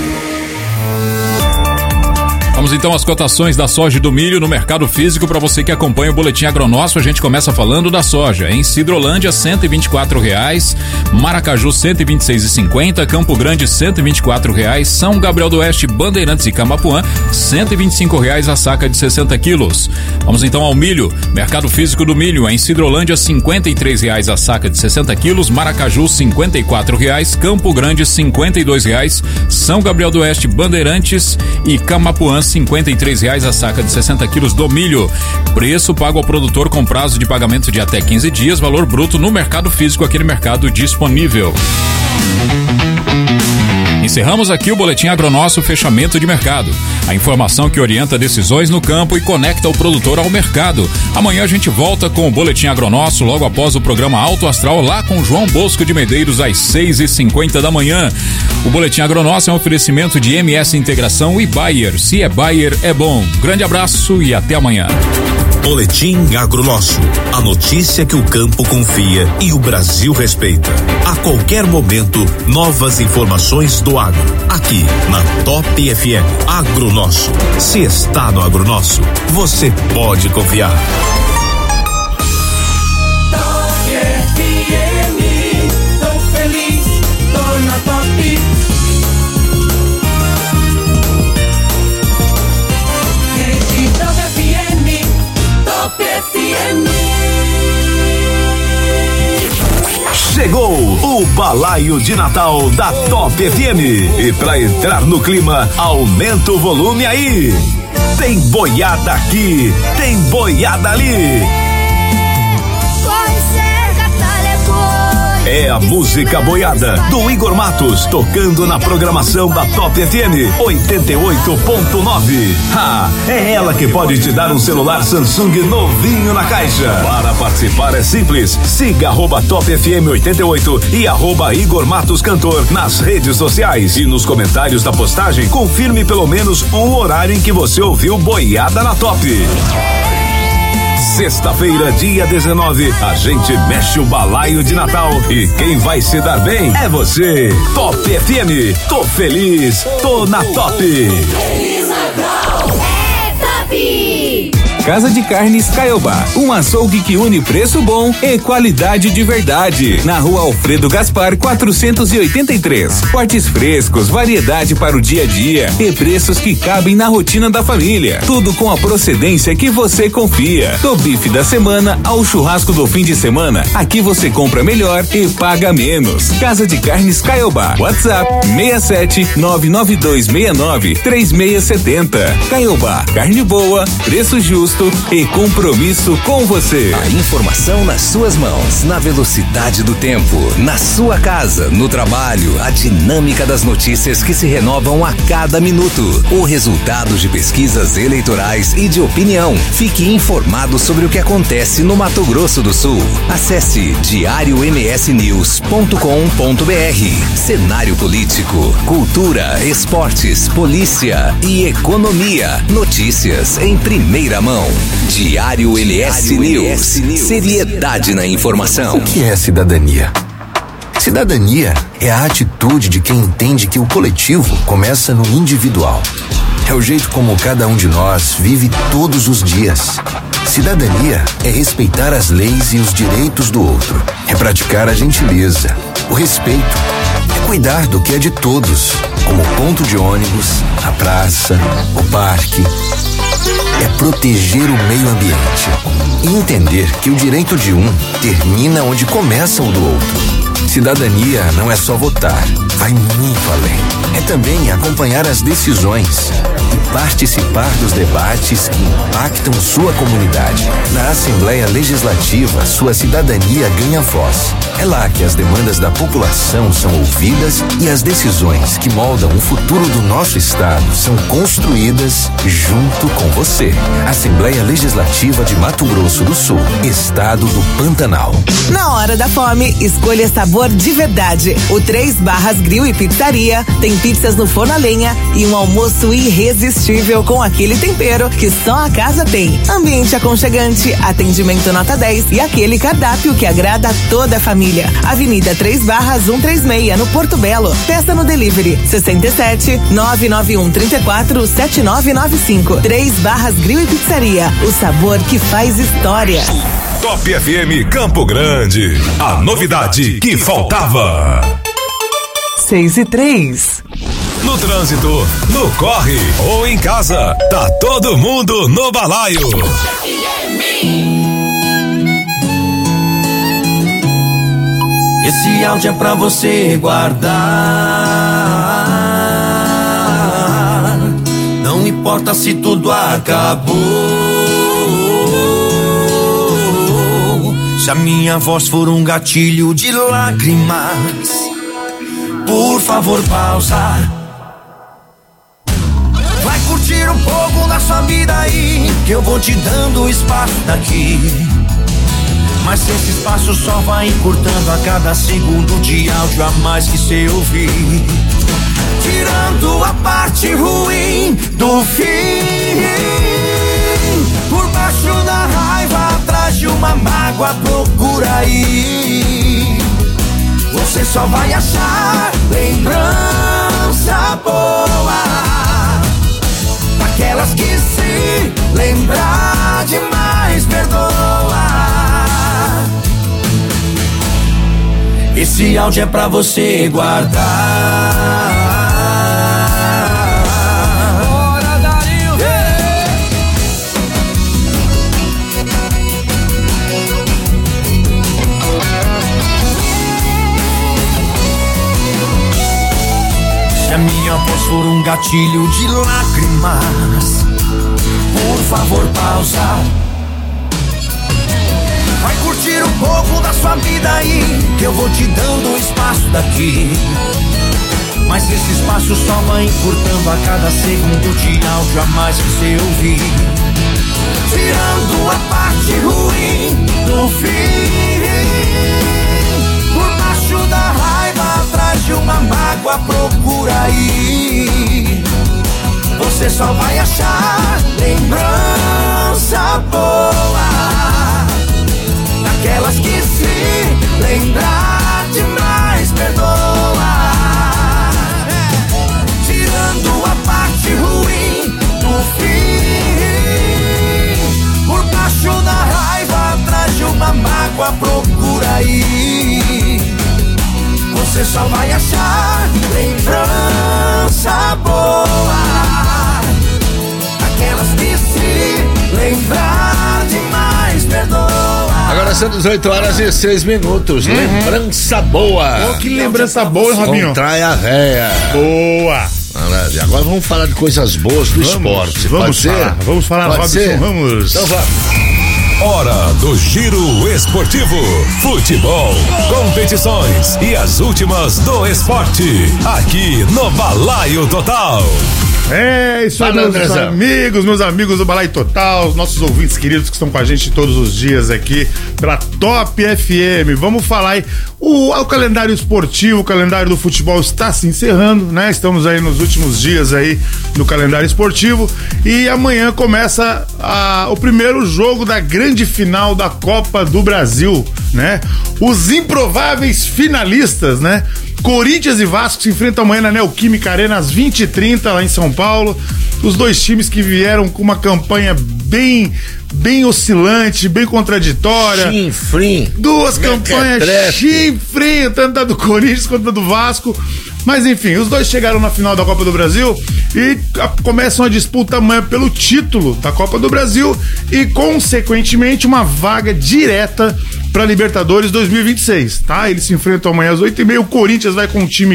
Vamos então às cotações da soja e do milho no mercado físico para você que acompanha o Boletim Agronosso. A gente começa falando da soja. Em Sidrolândia, cento e vinte e quatro reais, Maracaju, cento e vinte e seis reais e cinquenta, Campo Grande, cento e vinte e quatro reais, São Gabriel do Oeste, Bandeirantes e Camapuã, cento e vinte e cinco reais a saca de sessenta quilos. Vamos então ao milho. Mercado físico do milho. Em Sidrolândia, cinquenta e três reais a saca de sessenta quilos, Maracaju, cinquenta e quatro reais, Campo Grande, cinquenta e dois reais, São Gabriel do Oeste, Bandeirantes e Camapuã, cinquenta e três reais a saca de sessenta quilos do milho. Preço pago ao produtor com prazo de pagamento de até quinze dias, valor bruto no mercado físico, aquele mercado disponível. Encerramos aqui o Boletim Agronosso, fechamento de mercado. A informação que orienta decisões no campo e conecta o produtor ao mercado. Amanhã a gente volta com o Boletim Agronosso logo após o programa Alto Astral, lá com João Bosco de Medeiros às seis e cinquenta da manhã. O Boletim Agronosso é um oferecimento de M S Integração e Bayer. Se é Bayer, é bom. Grande abraço e até amanhã. Boletim Agronosso, a notícia que o campo confia e o Brasil respeita. A qualquer momento, novas informações do agro. Aqui na Top F M. Agronosso. Se está no Agronosso, você pode confiar. Top F M, tô feliz, tô na Top. Rede Top F M, Top F M. Chegou o balaio de Natal da Top F M. E pra entrar no clima, aumenta o volume aí. Tem boiada aqui, tem boiada ali. É a música boiada do Igor Matos, tocando na programação da Top F M oitenta e oito ponto nove. Ah, é ela que pode te dar um celular Samsung novinho na caixa. Para participar é simples, siga arroba Top F M oitenta e oito e arroba Igor Matos Cantor nas redes sociais. E nos comentários da postagem, confirme pelo menos um horário em que você ouviu boiada na Top. Sexta-feira, dia dezenove, a gente mexe o balaio de Natal e quem vai se dar bem é você. Top F M, tô feliz, tô na Top. Feliz Natal, é Top! Casa de Carnes Caiobá, um açougue que une preço bom e qualidade de verdade. Na rua Alfredo Gaspar, quatrocentos e oitenta e três. Cortes frescos, variedade para o dia a dia e preços que cabem na rotina da família. Tudo com a procedência que você confia. Do bife da semana ao churrasco do fim de semana, aqui você compra melhor e paga menos. Casa de Carnes Caiobá, WhatsApp seis sete nove nove dois seis nove três seis sete zero. Caiobá, carne boa, preço justo e compromisso com você. A informação nas suas mãos, na velocidade do tempo, na sua casa, no trabalho, a dinâmica das notícias que se renovam a cada minuto, o resultado de pesquisas eleitorais e de opinião. Fique informado sobre o que acontece no Mato Grosso do Sul. Acesse diário m s news ponto com ponto b r. Cenário político, cultura, esportes, polícia e economia. Notícias em primeira mão. Diário M S News. Seriedade na informação. O que é cidadania? Cidadania é a atitude de quem entende que o coletivo começa no individual. É o jeito como cada um de nós vive todos os dias. Cidadania é respeitar as leis e os direitos do outro. É praticar a gentileza, o respeito. É cuidar do que é de todos, como o ponto de ônibus, a praça, o parque. É proteger o meio ambiente e entender que o direito de um termina onde começa o do outro. Cidadania não é só votar, vai muito além. É também acompanhar as decisões e participar dos debates que impactam sua comunidade. Na Assembleia Legislativa, sua cidadania ganha voz. É lá que as demandas da população são ouvidas e as decisões que moldam o futuro do nosso estado são construídas junto com você. Assembleia Legislativa de Mato Grosso do Sul, Estado do Pantanal. Na hora da fome, escolha sabor de verdade. O Três Barras Grill e Pizzaria tem pizzas no forno a lenha e um almoço irresistível com aquele tempero que só a casa tem. Ambiente aconchegante, atendimento nota dez e aquele cardápio que agrada a toda a família. Avenida Três Barras cento e trinta e seis, no Porto Belo. Peça no delivery sessenta e sete, nove nove um, trinta e quatro, setenta e nove noventa e cinco. Três Barras Grill e Pizzaria, o sabor que faz história. Top F M Campo Grande, a novidade que faltava. Seis e três. No trânsito, no corre ou em casa, tá todo mundo no balaio. Esse áudio é pra você guardar. Não importa se tudo acabou. Se a minha voz for um gatilho de lágrimas, por favor, pausa. Vai curtir um pouco da sua vida aí, que eu vou te dando espaço daqui. Mas esse espaço só vai encurtando a cada segundo de áudio a mais que cê ouvir. Tirando a parte ruim do fim. Por baixo da raiva, atrás de uma mágoa, procura aí. Você só vai achar lembrança boa, daquelas que se lembrar demais perdoa. Esse áudio é pra você guardar. Bora, Dario! Se a minha voz for um gatilho de lágrimas, por favor, pausa. Vai curtir um pouco da sua vida aí, que eu vou te dando espaço daqui. Mas esse espaço só vai encurtando a cada segundo de áudio a mais que você ouvir. Tirando a parte ruim do fim. Por baixo da raiva, atrás de uma mágoa, procura aí. Você só vai achar lembrança boa, aquelas que se lembrar demais perdoa. Tirando a parte ruim do fim. Por baixo da raiva, atrás de uma mágoa, procura aí. Você só vai achar lembrança boa, aquelas que se lembrar demais perdoa. Agora são dezoito horas e seis minutos. Uhum. Lembrança boa. Oh, que lembrança boa, Robinho. Contrai a véia. Boa. E agora vamos falar de coisas boas do vamos, esporte. Vamos Pode falar. Ser? Vamos falar, Pode Robson. Ser? Vamos. Então vamos. Hora do Giro Esportivo. Futebol, competições e as últimas do esporte. Aqui no Balaio Total. É isso aí, meus Andrezão. amigos, meus amigos do Balaio Total, os nossos ouvintes queridos que estão com a gente todos os dias aqui pela Top F M. Vamos falar aí, o, o calendário esportivo, o calendário do futebol está se encerrando, né? Estamos aí nos últimos dias aí do calendário esportivo e amanhã começa a, o primeiro jogo da grande final da Copa do Brasil, né? Os improváveis finalistas, né? Corinthians e Vasco se enfrentam amanhã na Neoquímica Arena às vinte e trinta lá em São Paulo. Os dois times que vieram com uma campanha bem bem oscilante, bem contraditória. Chinfrim. Duas campanhas chinfrim, tanto a do Corinthians quanto a do Vasco. Mas enfim, os dois chegaram na final da Copa do Brasil e a, começam a disputa amanhã pelo título da Copa do Brasil e, consequentemente, uma vaga direta para Libertadores dois mil e vinte e seis, tá? Eles se enfrentam amanhã às oito e meia. O Corinthians vai com um time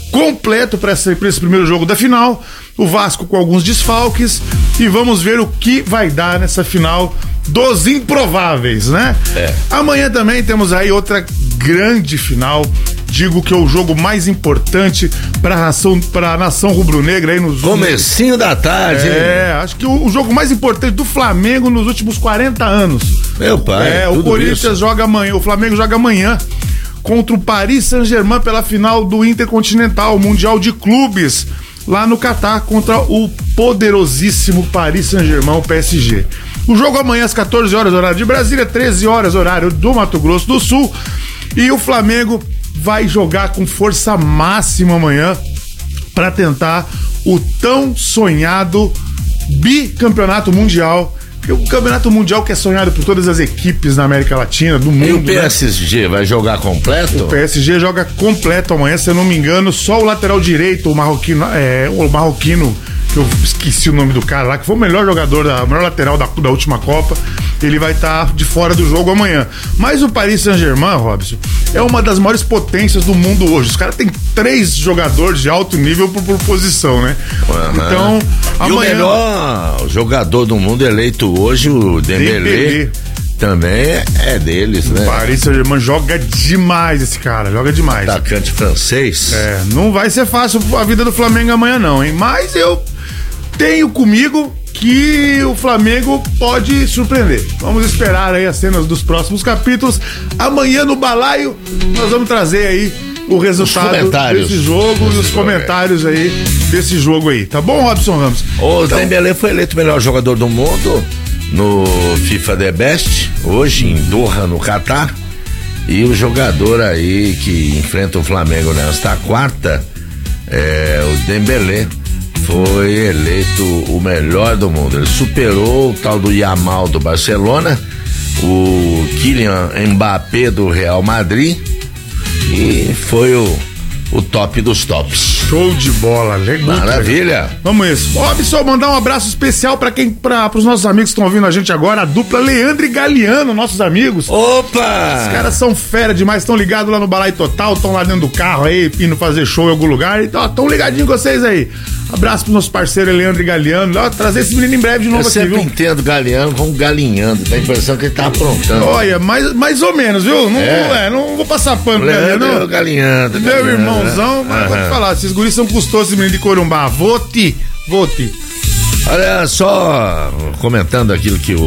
completo para esse, esse primeiro jogo da final. O Vasco com alguns desfalques e vamos ver o que vai dar nessa final dos improváveis, né? É. Amanhã também temos aí outra grande final. Digo que é o jogo mais importante para a nação, para a nação rubro-negra aí nos comecinho da tarde. É, acho que o, o jogo mais importante do Flamengo nos últimos quarenta anos. Meu pai. É, o Corinthians isso. joga amanhã, o Flamengo joga amanhã contra o Paris Saint-Germain pela final do Intercontinental, Mundial de Clubes, lá no Catar, contra o poderosíssimo Paris Saint-Germain, o P S G. O jogo amanhã às quatorze horas, horário de Brasília, treze horas, horário do Mato Grosso do Sul. E o Flamengo vai jogar com força máxima amanhã para tentar o tão sonhado bicampeonato mundial. Porque o campeonato mundial que é sonhado por todas as equipes na América Latina, do mundo. E o P S G, né? Vai jogar completo? O P S G joga completo amanhã, se eu não me engano, só o lateral direito, o marroquino, é, o marroquino, que eu esqueci o nome do cara lá, que foi o melhor jogador, da, o melhor lateral da, da última Copa, ele vai estar tá de fora do jogo amanhã. Mas o Paris Saint-Germain, Robson, é uma das maiores potências do mundo hoje. Os caras têm três jogadores de alto nível por, por posição, né? Uhum. Então, e amanhã... o melhor jogador do mundo eleito hoje, o Dembélé, Dembélé. também é deles, né? O Paris Saint-Germain joga demais esse cara, joga demais. Atacante francês. É, não vai ser fácil a vida do Flamengo amanhã não, hein? Mas eu tenho comigo que o Flamengo pode surpreender. Vamos esperar aí as cenas dos próximos capítulos. Amanhã no Balaio nós vamos trazer aí o resultado desse jogo e os comentários aí desse jogo aí. Tá bom, Robson Ramos? O então, Dembélé foi eleito o melhor jogador do mundo no FIFA The Best, hoje em Doha, no Catar. E o jogador aí que enfrenta o Flamengo nesta quarta, é, o Dembélé, foi eleito o melhor do mundo. Ele superou o tal do Yamal do Barcelona, o Kylian Mbappé do Real Madrid e foi o, o top dos tops. Show de bola, legal. Maravilha. Legal. Vamos isso. Robson, mandar um abraço especial para quem, para os nossos amigos que estão ouvindo a gente agora, a dupla Leandro e Galiano, nossos amigos. Opa! Os caras são fera demais, estão ligados lá no Balaio Total, estão lá dentro do carro aí, indo fazer show em algum lugar, então estão ligadinhos com vocês aí. Abraço pros nossos parceiros Leandro e Galiano. Ó, trazer esse menino em breve de novo. Eu aqui, sempre viu? entendo Galiano como galinhando. Dá a impressão que ele tá aprontando. Olha, mais, mais ou menos, viu? Não, é. Não, é, não vou passar pano pro Galiano. Não. Galinhando. Meu galinhando, irmãozão, né? Mas uhum. Vou te falar, esses guris são custosos, esse menino de Corumbá. Vou-te, vou-te. Olha, só comentando aquilo que o,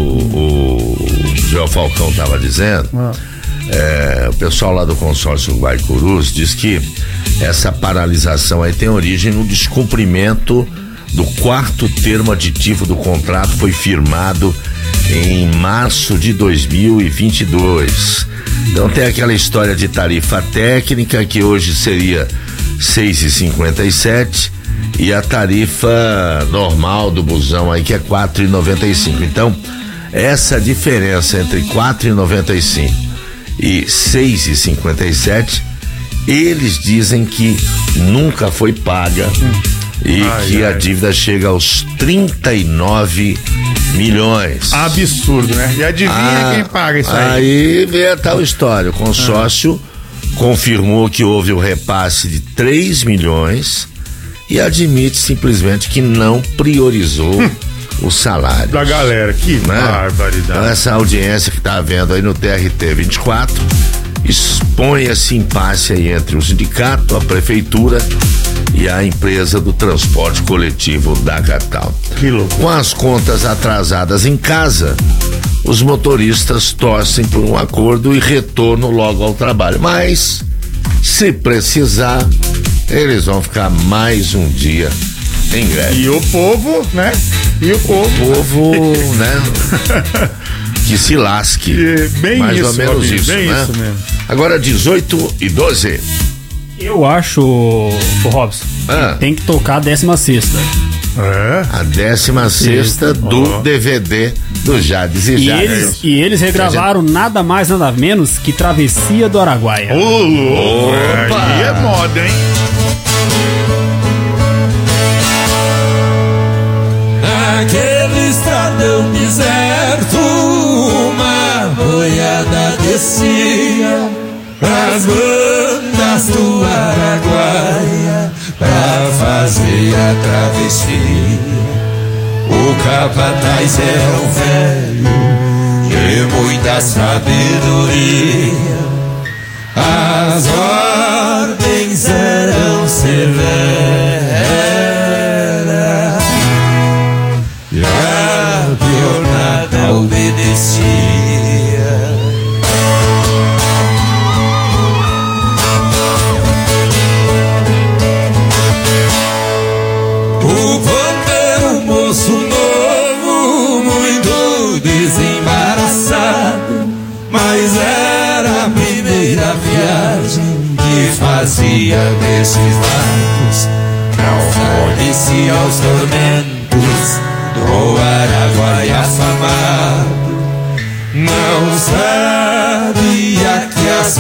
o João Falcão tava dizendo. Ah. É, o pessoal lá do consórcio Guaicurus diz que essa paralisação aí tem origem no descumprimento do quarto termo aditivo do contrato, foi firmado em março de dois mil e vinte e dois. Então tem aquela história de tarifa técnica que hoje seria seis reais e cinquenta e sete e a tarifa normal do busão aí que é quatro reais e noventa e cinco. Então essa diferença entre quatro reais e noventa e cinco e seis reais e cinquenta e sete, eles dizem que nunca foi paga hum. e ai, que ai. a dívida chega aos trinta e nove milhões. Absurdo, né? E adivinha ah, quem paga isso aí? Aí vê a tal história. O consórcio ah. confirmou que houve o repasse de três milhões e admite simplesmente que não priorizou hum. o salário da galera, que né? barbaridade. Então essa audiência que tá havendo aí no T R T vinte e quatro expõe esse impasse aí entre o sindicato, a prefeitura e a empresa do transporte coletivo da capital. Que louco. Com as contas atrasadas em casa, os motoristas torcem por um acordo e retorno logo ao trabalho, mas se precisar eles vão ficar mais um dia em greve. E o povo, né? E o povo. O povo, né? Que se lasque. E bem mais isso, ou menos Robinho, isso, bem né? isso mesmo. Agora dezoito e doze. Eu acho, o Robson, ah. tem que tocar a décima sexta. É? A décima sexta do oh. D V D do Jades e, e Jades. Eles, e eles regravaram gente... nada mais, nada menos que Travessia do Araguaia. Ô, louco! Aí é moda, hein? Aquele estradão deserto, uma boiada descia, as bandas do Araguaia vira travessia. O capataz é um velho de muita sabedoria. As ordens eram severas e a pionada obedecia. O ponteiro moço novo, muito desembaraçado, mas era a primeira viagem que fazia desses lados. Não conhecia aos tormentos do Araguaia afamado. Não sabia que as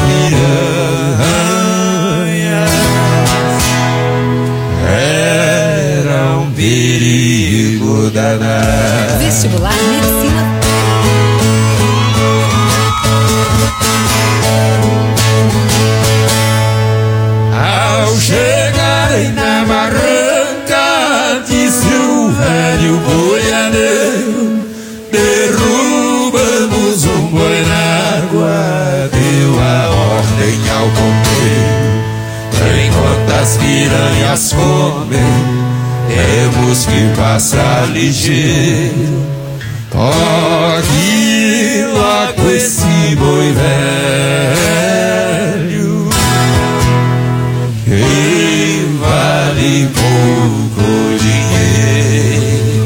piranhas eram um perigo danado. Vestibular Medicina. Ao chegarem na barranca, disse o velho boiadeiro, derrubamos um boi na água, deu a ordem ao ponteiro. Enquanto as piranhas comem, temos que passar ligeiro. Oh, que logo esse boi velho, que vale pouco dinheiro.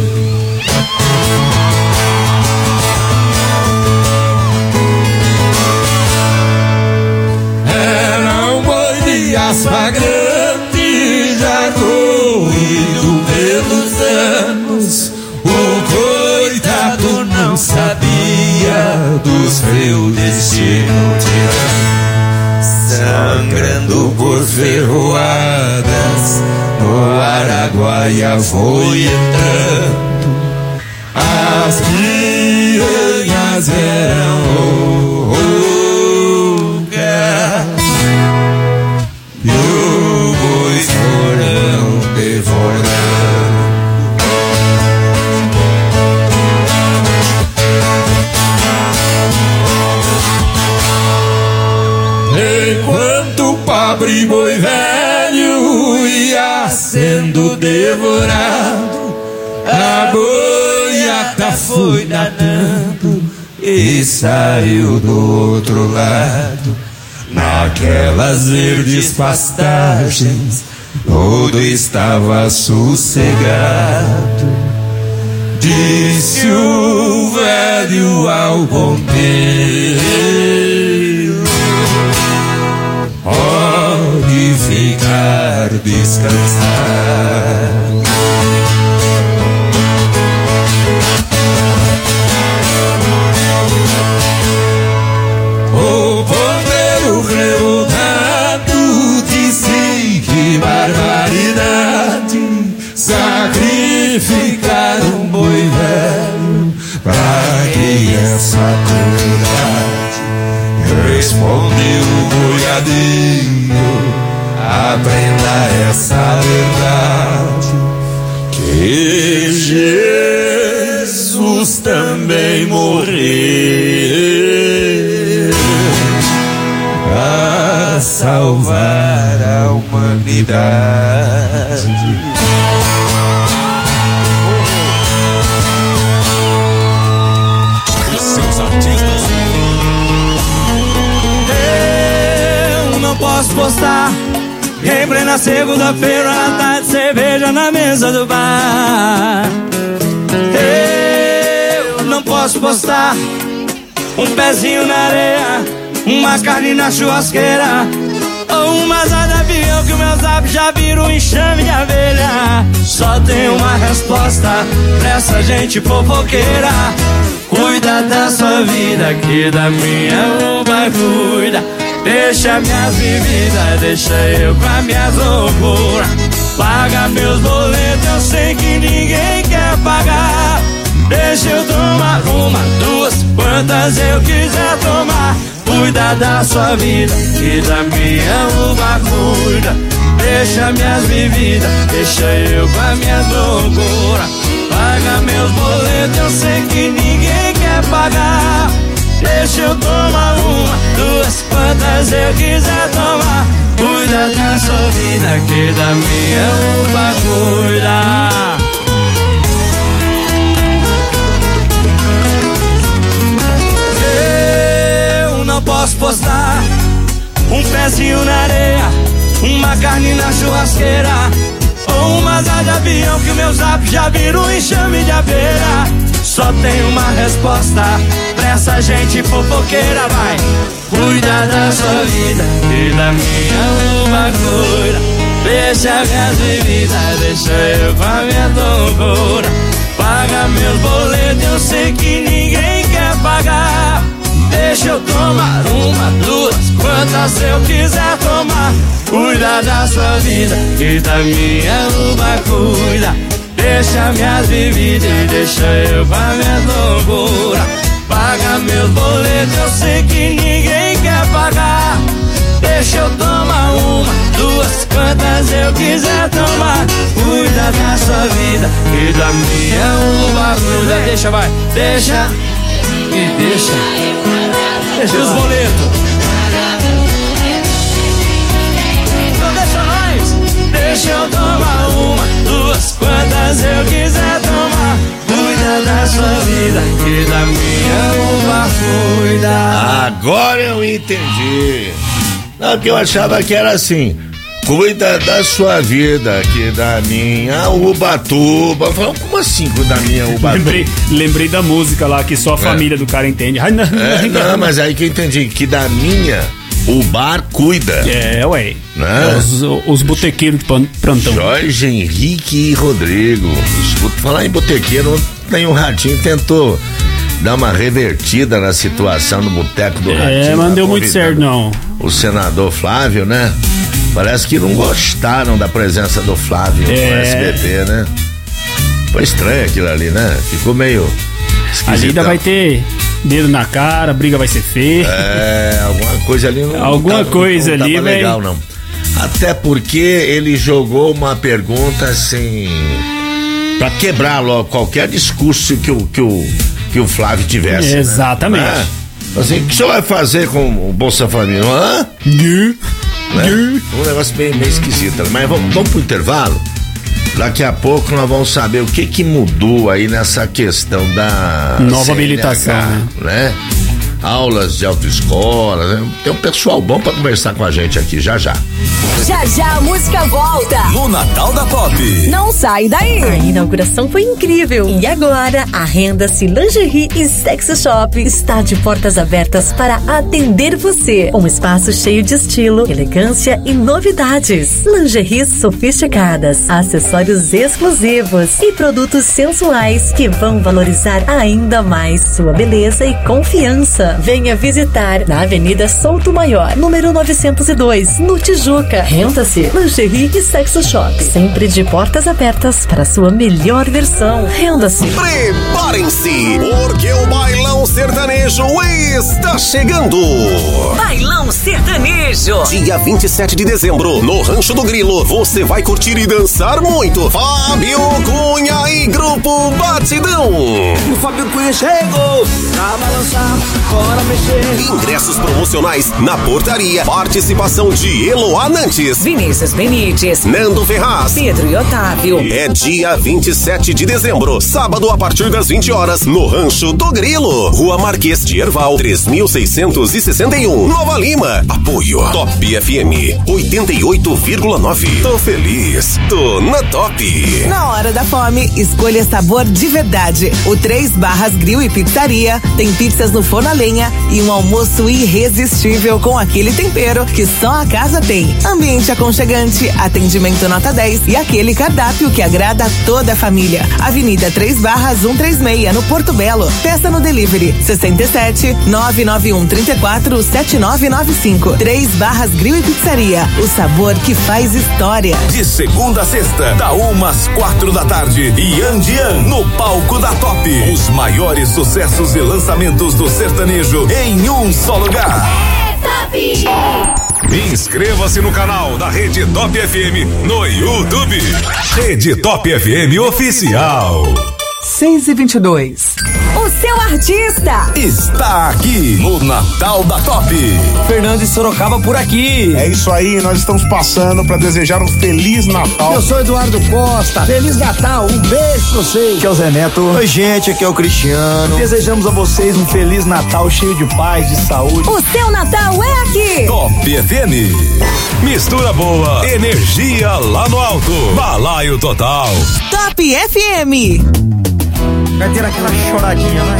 Era um boi de aspa grande, já corrido pelos anos. O coitado não sabia do seu destino tirano. Sangrando por ferroadas, no Araguaia foi entrando. As piranhas eram loucas e o boi foram devorando. Enquanto o pobre boi velho ia sendo devorado, a boiada foi nadando e saiu do outro lado. Naquelas verdes pastagens, tudo estava sossegado. Disse o velho ao ponteiro, pode ficar descansado. O ponteiro revoltado disse: que barbaridade, sacrificar um boi velho pra que essa crueldade. Respondeu o boiadeiro: aprenda essa verdade, que Jesus também morreu a salvar a humanidade. Eu não posso postar gameplay na segunda-feira à tarde, cerveja na mesa do bar. Eu não posso postar um pezinho na areia, uma carne na churrasqueira, ou uma asa de avião que o meu zap já vira um enxame de abelha. Só tem uma resposta pra essa gente fofoqueira: cuida da sua vida, que da minha o vai cuida. Deixa minhas bebidas, deixa eu com as minhas loucuras. Paga meus boletos, eu sei que ninguém quer pagar. Deixa eu tomar uma, duas, quantas eu quiser tomar. Cuida da sua vida e da minha uva cuida. deixa minhas bebidas, deixa eu com as minhas loucuras. Paga meus boletos, eu sei que ninguém quer pagar. Deixa eu tomar uma, duas, quantas eu quiser tomar. Cuida da sua vida, que da minha uva cuida. Eu não posso postar um pezinho na areia, uma carne na churrasqueira, ou uma asa de avião que o meu zap já vira um enxame de abelha. Só tem uma resposta pra essa gente fofoqueira, vai. Cuida da sua vida e da minha uma cura. Deixa minhas bebidas, deixa eu com a minha loucura. Paga meus boletos, eu sei que ninguém quer pagar. Deixa eu tomar uma, duas, quantas eu quiser tomar. Cuida da sua vida e da minha uma cuida. Deixa minhas bebidas e deixa eu com a minha loucura. Paga meus boletos, eu sei que ninguém quer pagar. Deixa eu tomar uma, duas, quantas eu quiser tomar. Cuida da sua vida e da minha uma cuida. Deixa, vai, deixa e deixa. Deixa os boletos. Então deixa nós. Deixa eu tomar uma, duas, quantas eu quiser tomar. Cuida da sua vida e da minha uva cuida. Agora eu entendi. Não, que eu achava que era assim. Cuida da sua vida, que da minha Ubatuba. Falei, como assim, cuida da minha Ubatuba? Lembrei, lembrei da música lá que só a família é. do cara entende. Ai, não, é, não, não, mas aí que eu entendi, que da minha, o bar cuida. É, ué. Né? Os, os botequeiros de plantão. Jorge Henrique e Rodrigo. Escuta, falar em botequeiro, tem um Ratinho tentou dar uma revertida na situação no boteco do Ratinho. É, mas não deu muito certo, não. O senador Flávio, né? Parece que não gostaram da presença do Flávio é. no S B T, né? Foi estranho aquilo ali, né? Ficou meio esquisitão. Ali ainda vai ter dedo na cara, a briga vai ser feia. É, alguma coisa ali não Alguma não tá, coisa não, não ali, tava legal, não. Até porque ele jogou uma pergunta assim, pra quebrar logo qualquer discurso que o, que o, que o Flávio tivesse. Exatamente. Né? Assim, o que o senhor vai fazer com o Bolsa Família? Hã? Né? Um negócio bem, bem esquisito. Mas vamos, vamos pro intervalo. Daqui a pouco nós vamos saber o que que mudou aí nessa questão da nova habilitação, né? né? Aulas de autoescola, né? Tem um pessoal bom pra conversar com a gente aqui, já já. Já já a música volta no Natal da Pop. Não sai daí. A inauguração foi incrível e agora a Renda-se Lingerie e Sex Shop está de portas abertas para atender você. Um espaço cheio de estilo, elegância e novidades. Lingeries sofisticadas, acessórios exclusivos e produtos sensuais que vão valorizar ainda mais sua beleza e confiança. Venha visitar na Avenida Souto Maior, número novecentos e dois, no Tijuca. Renda-se Lingerie e Sex Shop, sempre de portas abertas para sua melhor versão. Renda-se. Preparem-se, porque o Bailão Sertanejo está chegando. Bailão Sertanejo. Dia vinte e sete de dezembro, no Rancho do Grilo, você vai curtir e dançar muito. Fábio Cunha e Grupo Batidão. O Fábio Cunha chegou pra balançar, bora mexer. Ingressos promocionais na portaria. Participação de Eloá Nantes, Vinícius Benites, Nando Ferraz, Pedro e Otávio. É dia vinte e sete de dezembro, sábado a partir das vinte horas, no Rancho do Grilo, Rua Marquês de Herval, três mil seiscentos e sessenta e um, Nova Lima. Apoio Top F M oitenta e oito vírgula nove. Tô feliz, tô na Top. Na hora da fome, escolha sabor de verdade. O Três Barras Grill e Pizzaria tem pizzas no forno a lenha e um almoço irresistível com aquele tempero que só a casa tem. Ambiente aconchegante, atendimento nota dez e aquele cardápio que agrada a toda a família. Avenida Três Barras cento e trinta e seis, no Porto Belo. Peça no delivery sessenta e sete, nove nove um, trinta e quatro, setenta e nove noventa e cinco. Três Barras Grill e Pizzaria, o sabor que faz história. De segunda a sexta, da uma às quatro da tarde, Yan Yan, no palco da Top. Os maiores sucessos e lançamentos do sertanejo em um só lugar. É Top! Inscreva-se no canal da Rede Top F M no YouTube. Rede Top F M Oficial. seis e vinte e dois. O seu artista está aqui no Natal da Top. Fernando de Sorocaba por aqui. É isso aí, nós estamos passando para desejar um Feliz Natal. Eu sou Eduardo Costa. Feliz Natal, um beijo pra vocês. Aqui é o Zé Neto. Oi, gente, aqui é o Cristiano. Desejamos a vocês um Feliz Natal cheio de paz, de saúde. O seu Natal é aqui. Top F M. Mistura boa, energia lá no alto. Balaio total. Top F M. Vai ter aquela choradinha, né?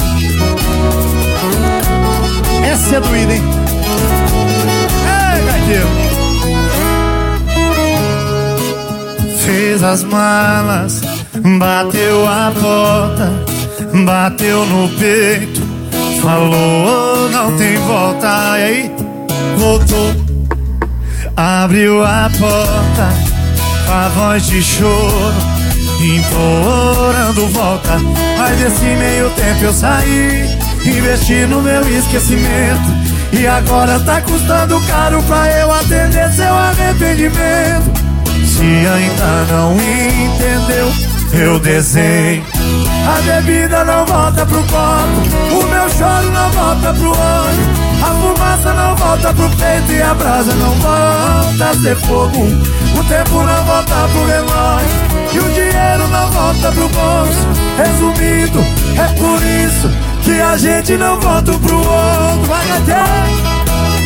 Essa é doída, hein? Ei, gatinho! Fez as malas, bateu a porta, bateu no peito, falou não tem volta. E aí, voltou, abriu a porta, a voz de choro implorando volta. Mas nesse meio tempo eu saí, investi no meu esquecimento, e agora tá custando caro pra eu atender seu arrependimento. Se ainda não entendeu, eu desenho. A bebida não volta pro copo, o meu choro não volta pro olho, a fumaça não volta pro peito e a brasa não volta a ser fogo. O tempo não volta pro relógio e o dinheiro não volta pro bolso. Resumindo, é por isso que a gente não volta pro outro. Vai, gatinho!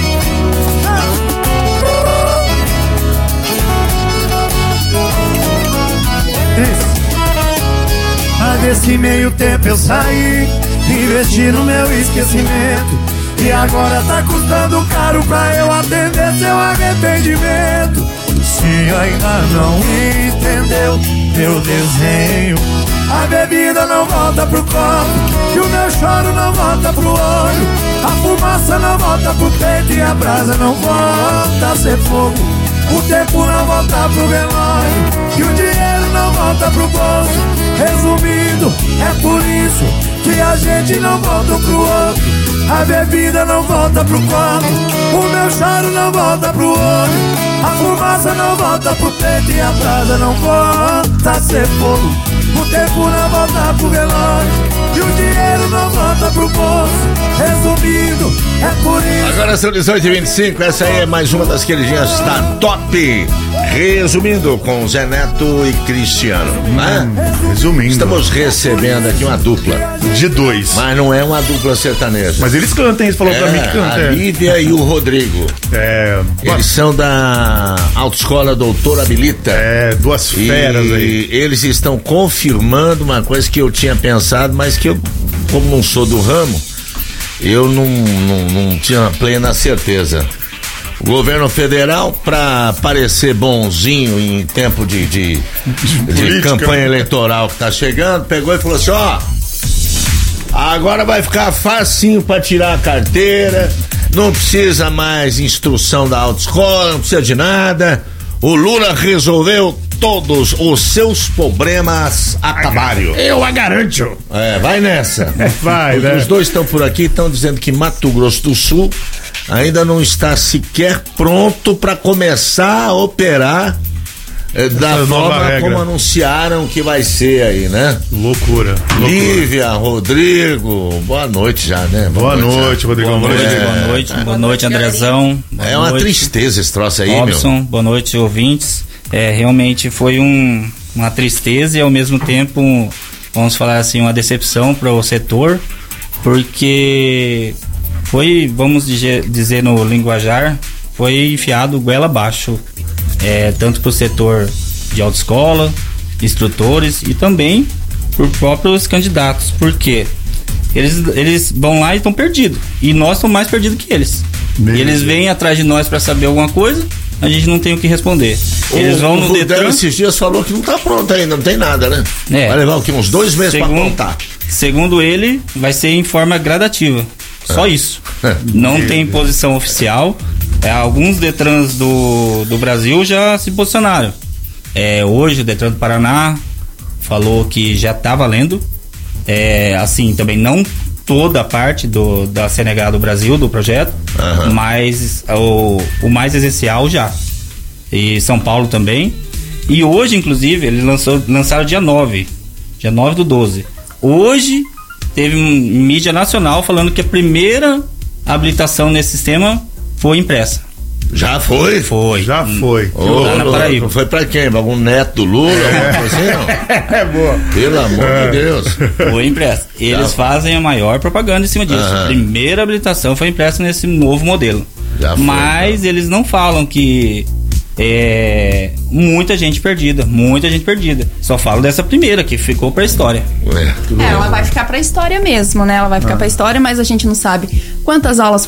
Mas nesse meio tempo eu saí, investi no meu esquecimento, e agora tá custando caro pra eu atender seu arrependimento. Se ainda não entendeu, eu desenho. A bebida não volta pro copo, e o meu choro não volta pro olho, a fumaça não volta pro peito e a brasa não volta a ser fogo. O tempo não volta pro relógio e o dinheiro não volta pro bolso. Resumindo, é por isso que a gente não volta pro outro. A bebida não volta pro copo, o meu choro não volta pro olho, a fumaça não volta pro peito e a brasa não volta a ser fogo. O tempo não volta pro relógio e o dinheiro não volta pro bolso. Resumindo, é por isso. Agora são dezoito e vinte e cinco, essa aí é mais uma das queridinhas da Top. Resumindo, com Zé Neto e Cristiano, né? Resumindo, estamos recebendo aqui uma dupla de dois, mas não é uma dupla sertaneja. Mas eles cantam, eles falou é, pra mim que canta. A Lívia e o Rodrigo. É. Eles são da Autoescola Doutor Habilita. É, duas feras e aí. Eles estão confirmando uma coisa que eu tinha pensado, mas que eu, como não sou do ramo, eu não, não, não tinha plena certeza. O governo federal, para parecer bonzinho em tempo de, de, de, de campanha eleitoral que tá chegando, pegou e falou assim: ó, agora vai ficar facinho para tirar a carteira, não precisa mais instrução da autoescola, não precisa de nada. O Lula resolveu todos os seus problemas acabaram. Eu a garanto. É, vai nessa. Vai, os, né? Os dois estão por aqui, estão dizendo que Mato Grosso do Sul ainda não está sequer pronto para começar a operar eh, da forma como anunciaram que vai ser aí, né? Loucura. Lívia, Rodrigo, boa noite já, né? Boa, boa noite, Rodrigo. Boa noite, é... boa noite, boa noite, Andrezão. Boa é uma noite. tristeza esse troço aí, Robson, meu. Boa noite, ouvintes. É, realmente foi um, uma tristeza e ao mesmo tempo, um, vamos falar assim, uma decepção para o setor, porque foi, vamos dizer, dizer no linguajar, foi enfiado goela abaixo, é, tanto para o setor de autoescola, instrutores e também por próprios candidatos, porque eles, eles vão lá e estão perdidos, e nós estamos mais perdidos que eles. E eles vêm atrás de nós para saber alguma coisa, a gente não tem o que responder. Eles o, vão o no Detran. Esses dias falou que não tá pronto ainda, não tem nada, né? É. Vai levar o quê? Uns dois meses segundo, pra apontar. Segundo ele, vai ser em forma gradativa. Só é. isso. É. Não tem posição oficial. É, alguns Detrans do, do Brasil já se posicionaram. É, hoje o Detran do Paraná falou que já tá valendo. É, assim, também não toda a parte do, da C N H do Brasil, do projeto, uhum. mas o, o mais essencial já. E São Paulo também. E hoje, inclusive, ele lançou, lançaram dia nove. Dia nove do doze. Hoje teve um mídia nacional falando que a primeira habilitação nesse sistema foi impressa. Já foi? Foi. Já foi. Ô, na Paraíba. Foi pra quem? Algum neto do Lula? É. Alguma coisa assim, não? É boa. Pelo amor é. de Deus. Foi impressa. Eles Já. fazem a maior propaganda em cima disso. Uhum. A primeira habilitação foi impressa nesse novo modelo. Já foi, Mas já. eles não falam que é muita gente perdida, muita gente perdida. Só falo dessa primeira que ficou pra história. É, ela vai ficar pra história mesmo, né? Ela vai ficar ah. pra história, mas a gente não sabe quantas aulas